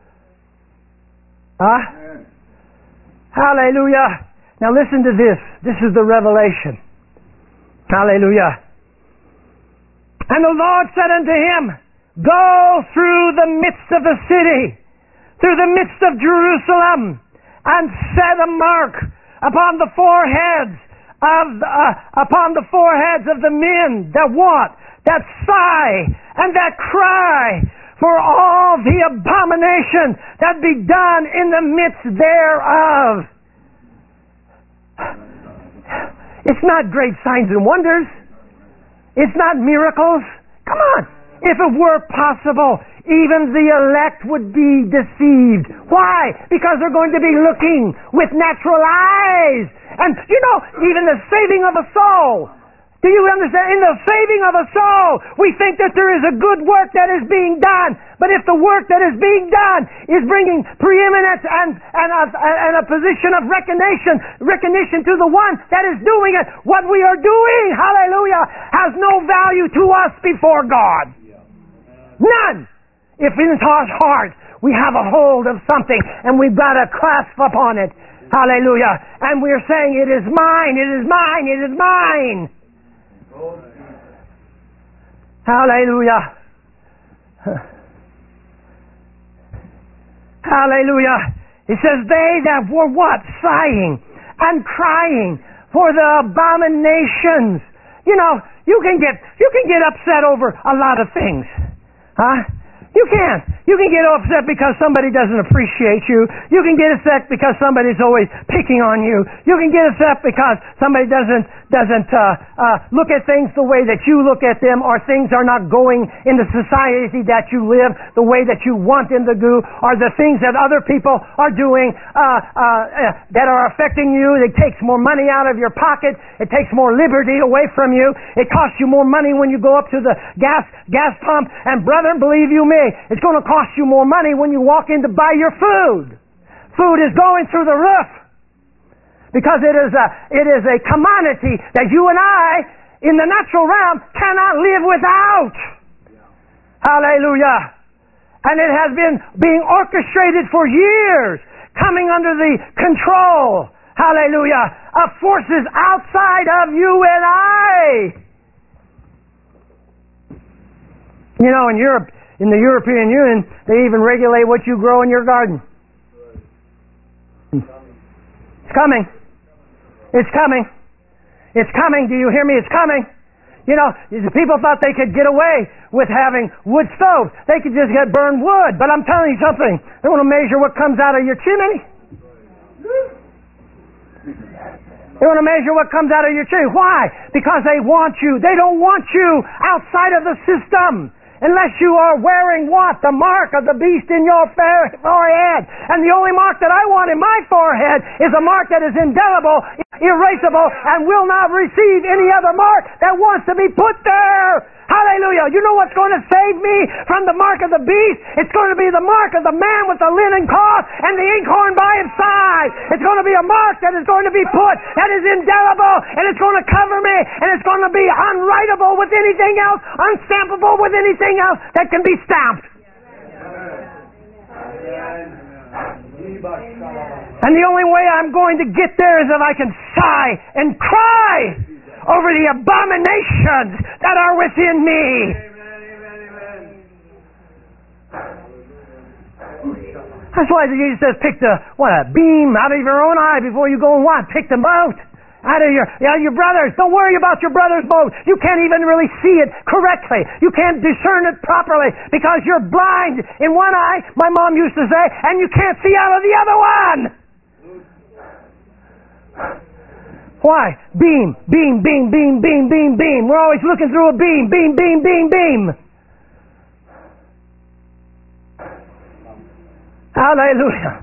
Huh? Hallelujah. Now listen to this. This is the revelation. Hallelujah. And the Lord said unto him, go through the midst of the city, through the midst of Jerusalem, and set a mark upon the foreheads of uh, upon the foreheads of the men that what? That sigh and that cry for all the abomination that be done in the midst thereof. It's not great signs and wonders. It's not miracles. Come on. If it were possible, even the elect would be deceived. Why? Because they're going to be looking with natural eyes. And, you know, even the saving of a soul, Do you understand? In the saving of a soul, we think that there is a good work that is being done. But if the work that is being done is bringing preeminence and, and, a, and a position of recognition, recognition to the one that is doing it, what we are doing, hallelujah, has no value to us before God. None. If in our heart we have a hold of something and we've got a grasp upon it, hallelujah, and we're saying, it is mine, it is mine, it is mine. Hallelujah. Hallelujah. It says, they that were what? Sighing and crying for the abominations. You know, you can get you can get upset over a lot of things. Huh? You can. You can get upset because somebody doesn't appreciate you. You can get upset because somebody's always picking on you. You can get upset because somebody doesn't doesn't uh, uh, look at things the way that you look at them, or things are not going in the society that you live the way that you want them to do, or the things that other people are doing uh, uh, uh, that are affecting you. It takes more money out of your pocket. It takes more liberty away from you. It costs you more money when you go up to the gas gas pump. And brother, believe you me, it's going to cost you more money when you walk in to buy your food. Food is going through the roof because it is a it is a commodity that you and I, in the natural realm, cannot live without. Hallelujah. And it has been being orchestrated for years, coming under the control, hallelujah, of forces outside of you and I. You know, in Europe, in the European Union, they even regulate what you grow in your garden. It's coming. It's coming. It's coming. Do you hear me? It's coming. You know, people thought they could get away with having wood stoves. They could just get burned wood. But I'm telling you something. They want to measure what comes out of your chimney. They want to measure what comes out of your chimney. Why? Because they want you. They don't want you outside of the system. Unless you are wearing what? The mark of the beast in your forehead. And the only mark that I want in my forehead is a mark that is indelible, erasable, and will not receive any other mark that wants to be put there. Hallelujah. You know what's going to save me from the mark of the beast? It's going to be the mark of the man with the linen cloth and the inkhorn by his side. It's going to be a mark that is going to be put, that is indelible, and it's going to cover me, and it's going to be unwritable with anything else, unstampable with anything else that can be stamped. And the only way I'm going to get there is if I can sigh and cry over the abominations that are within me. That's why Jesus says, pick the what a beam out of your own eye before you go and what? Pick them out. Out of your, out of your brothers. Don't worry about your brother's mote. You can't even really see it correctly. You can't discern it properly because you're blind in one eye, my mom used to say, and you can't see out of the other one. Why? Beam, beam, beam, beam, beam, beam, beam. We're always looking through a beam. Beam, beam, beam, beam. Hallelujah.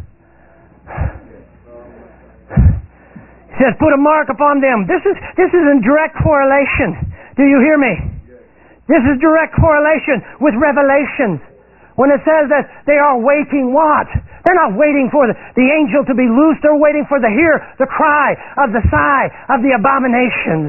He says, put a mark upon them. This is this is in direct correlation. Do you hear me? This is direct correlation with Revelations. When it says that they are waiting what? They're not waiting for the, the angel to be loosed. They're waiting for the hear, the cry of the sigh of the abominations.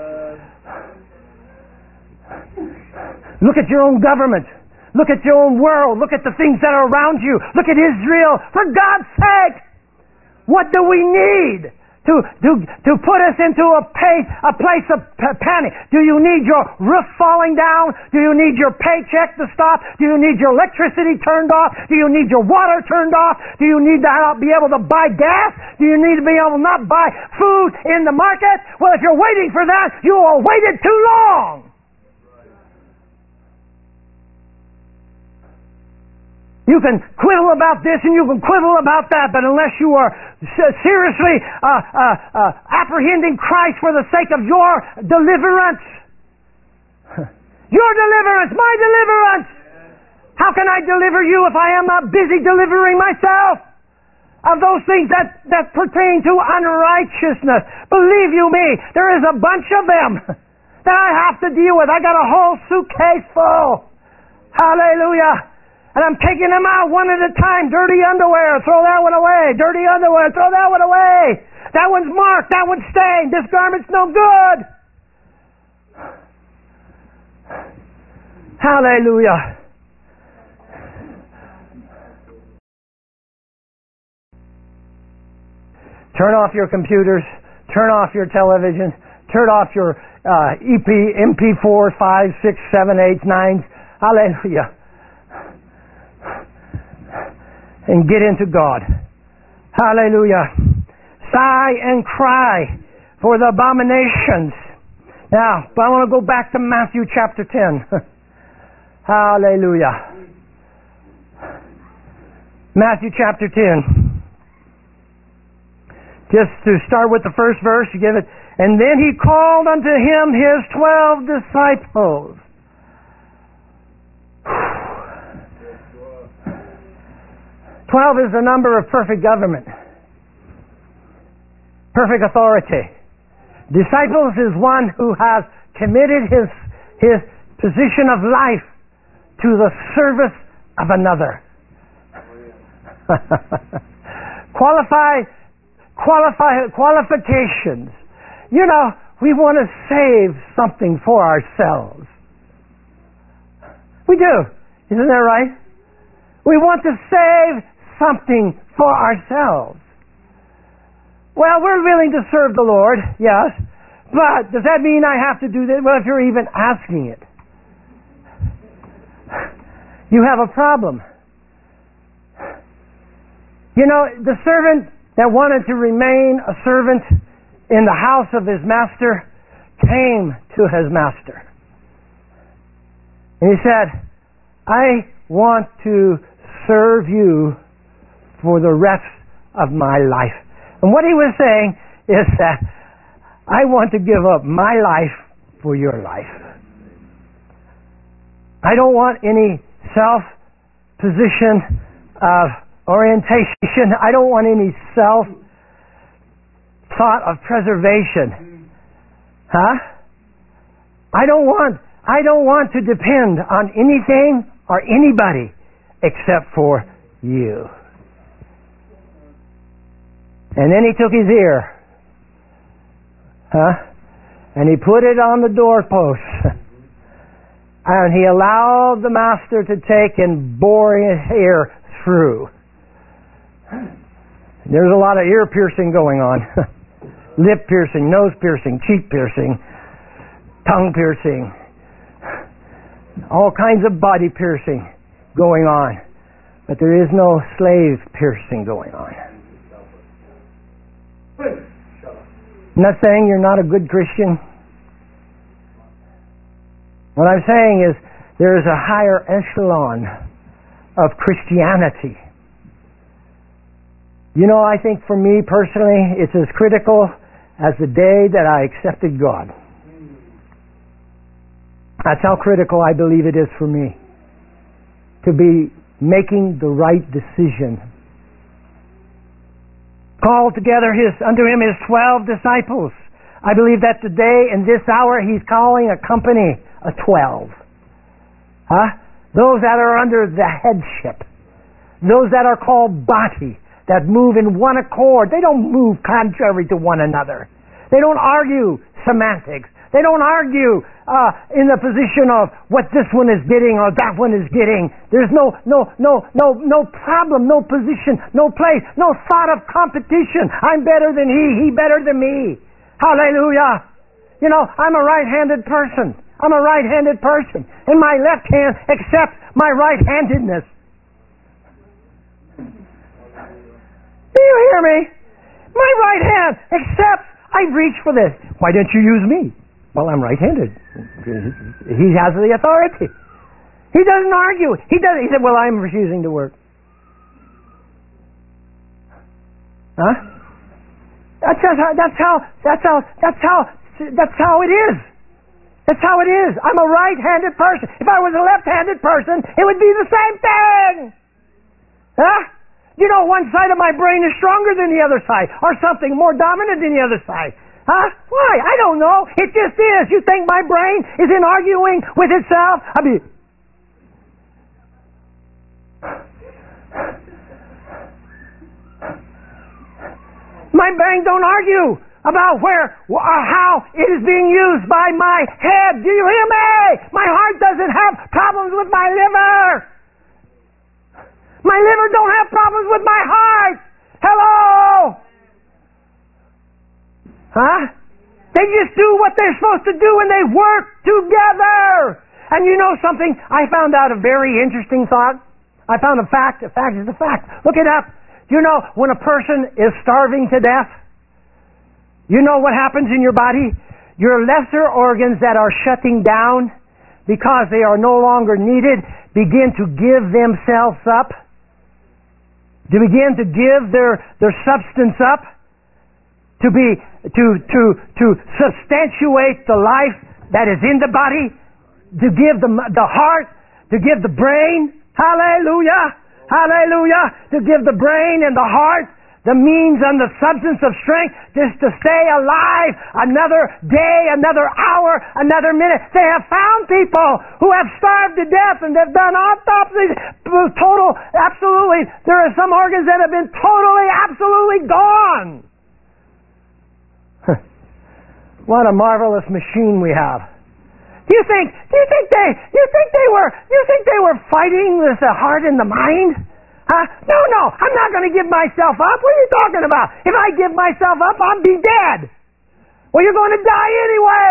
Look at your own government. Look at your own world. Look at the things that are around you. Look at Israel. For God's sake, what do we need to to to put us into a pace, a place of panic? Do you need your roof falling down? Do you need your paycheck to stop? Do you need your electricity turned off? Do you need your water turned off? Do you need to not be able to buy gas? Do you need to be able to not buy food in the market? Well, if you're waiting for that, you have waited too long. You can quibble about this and you can quibble about that, but unless you are seriously uh, uh, uh, apprehending Christ for the sake of your deliverance, your deliverance, my deliverance, how can I deliver you if I am not busy delivering myself of those things that, that pertain to unrighteousness? Believe you me, there is a bunch of them. that I have to deal with. I got a whole suitcase full. Hallelujah. And I'm taking them out one at a time. Dirty underwear, throw that one away. Dirty underwear, throw that one away. That one's marked, that one's stained. This garment's no good. Hallelujah. Turn off your computers. Turn off your television. Turn off your uh, E P, M P four, five, six, seven, eight, nines. Hallelujah. And get into God. Hallelujah. Sigh and cry for the abominations. Now, but I want to go back to Matthew chapter ten. Hallelujah. Matthew chapter ten. Just to start with the first verse, you give it. And then he called unto him his twelve disciples. Twelve is the number of perfect government. Perfect authority. Disciples is one who has committed his, his position of life to the service of another. Qualify, qualify, qualifications. You know, we want to save something for ourselves. We do. Isn't that right? We want to save something for ourselves. Well, we're willing to serve the Lord, yes. But does that mean I have to do this? Well, if you're even asking it, you have a problem. You know, the servant that wanted to remain a servant in the house of his master came to his master. And he said, I want to serve you for the rest of my life. And what he was saying is that I want to give up my life for your life. I don't want any self-position of orientation. I don't want any self-thought of preservation. Huh? I don't want, I don't want to depend on anything or anybody except for you. And then he took his ear, huh? And he put it on the doorpost. And he allowed the master to take and bore his ear through. There's a lot of ear piercing going on. Lip piercing, nose piercing, cheek piercing, tongue piercing. All kinds of body piercing going on. But there is no slave piercing going on. I'm not saying you're not a good Christian. What I'm saying is there is a higher echelon of Christianity. You know, I think for me personally, it's as critical as the day that I accepted God. That's how critical I believe it is for me to be making the right decision. Called together his unto him his twelve disciples. I believe that today in this hour he's calling a company of twelve. Huh? Those that are under the headship. Those that are called body, that move in one accord. They don't move contrary to one another. They don't argue semantics. They don't argue uh, in the position of what this one is getting or that one is getting. There's no, no, no, no, no problem, no position, no place, no thought of competition. I'm better than he, he better than me. Hallelujah. You know, I'm a right-handed person. I'm a right-handed person. And my left hand accepts my right-handedness. Do you hear me? My right hand accepts I reach for this. Why don't you use me? Well, I'm right-handed. He has the authority. He doesn't argue. He doesn't. He said, well, I'm refusing to work. Huh? That's how, that's how, that's how, that's how, that's how it is. That's how it is. I'm a right-handed person. If I was a left-handed person, it would be the same thing. Huh? You know, one side of my brain is stronger than the other side, or something more dominant than the other side. Huh? Why? I don't know. It just is. You think my brain is in arguing with itself? I mean, my brain don't argue about where or how it is being used by my head. Do you hear me? My heart doesn't have problems with my liver. My liver don't have problems with my heart. Hello? Huh? They just do what they're supposed to do and they work together. And you know something? I found out a very interesting thought. I found a fact. A fact is a fact. Look it up. You know, when a person is starving to death, you know what happens in your body? Your lesser organs that are shutting down because they are no longer needed begin to give themselves up. To begin to give their, their substance up. To be to to to substantiate the life that is in the body. To give the the heart. To give the brain. Hallelujah. Hallelujah. To give the brain and the heart the means and the substance of strength just to stay alive another day, another hour, another minute. They have found people who have starved to death and they've done autopsies, total, absolutely. There are some organs that have been totally, absolutely gone. What a marvelous machine we have. Do you think? Do you think they? Do you think they were? Do you think they were fighting with the heart and the mind? Huh? No, no, I'm not going to give myself up. What are you talking about? If I give myself up, I'll be dead. Well, you're going to die anyway.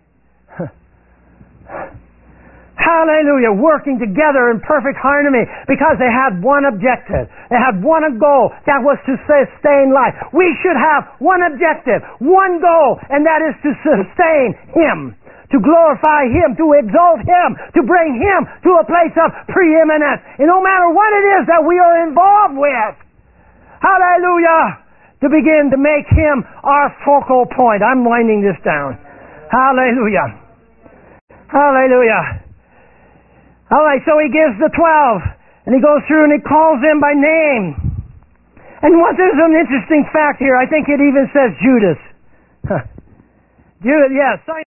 Hallelujah. Working together in perfect harmony because they had one objective. They had one goal. That was to sustain life. We should have one objective, one goal, and that is to sustain Him. To glorify Him, to exalt Him, to bring Him to a place of preeminence. And no matter what it is that we are involved with, hallelujah, to begin to make Him our focal point. I'm winding this down. Hallelujah. Hallelujah. All right, so He gives the twelve, and He goes through and He calls them by name. And what there's an interesting fact here. I think it even says Judas. Judas, yes.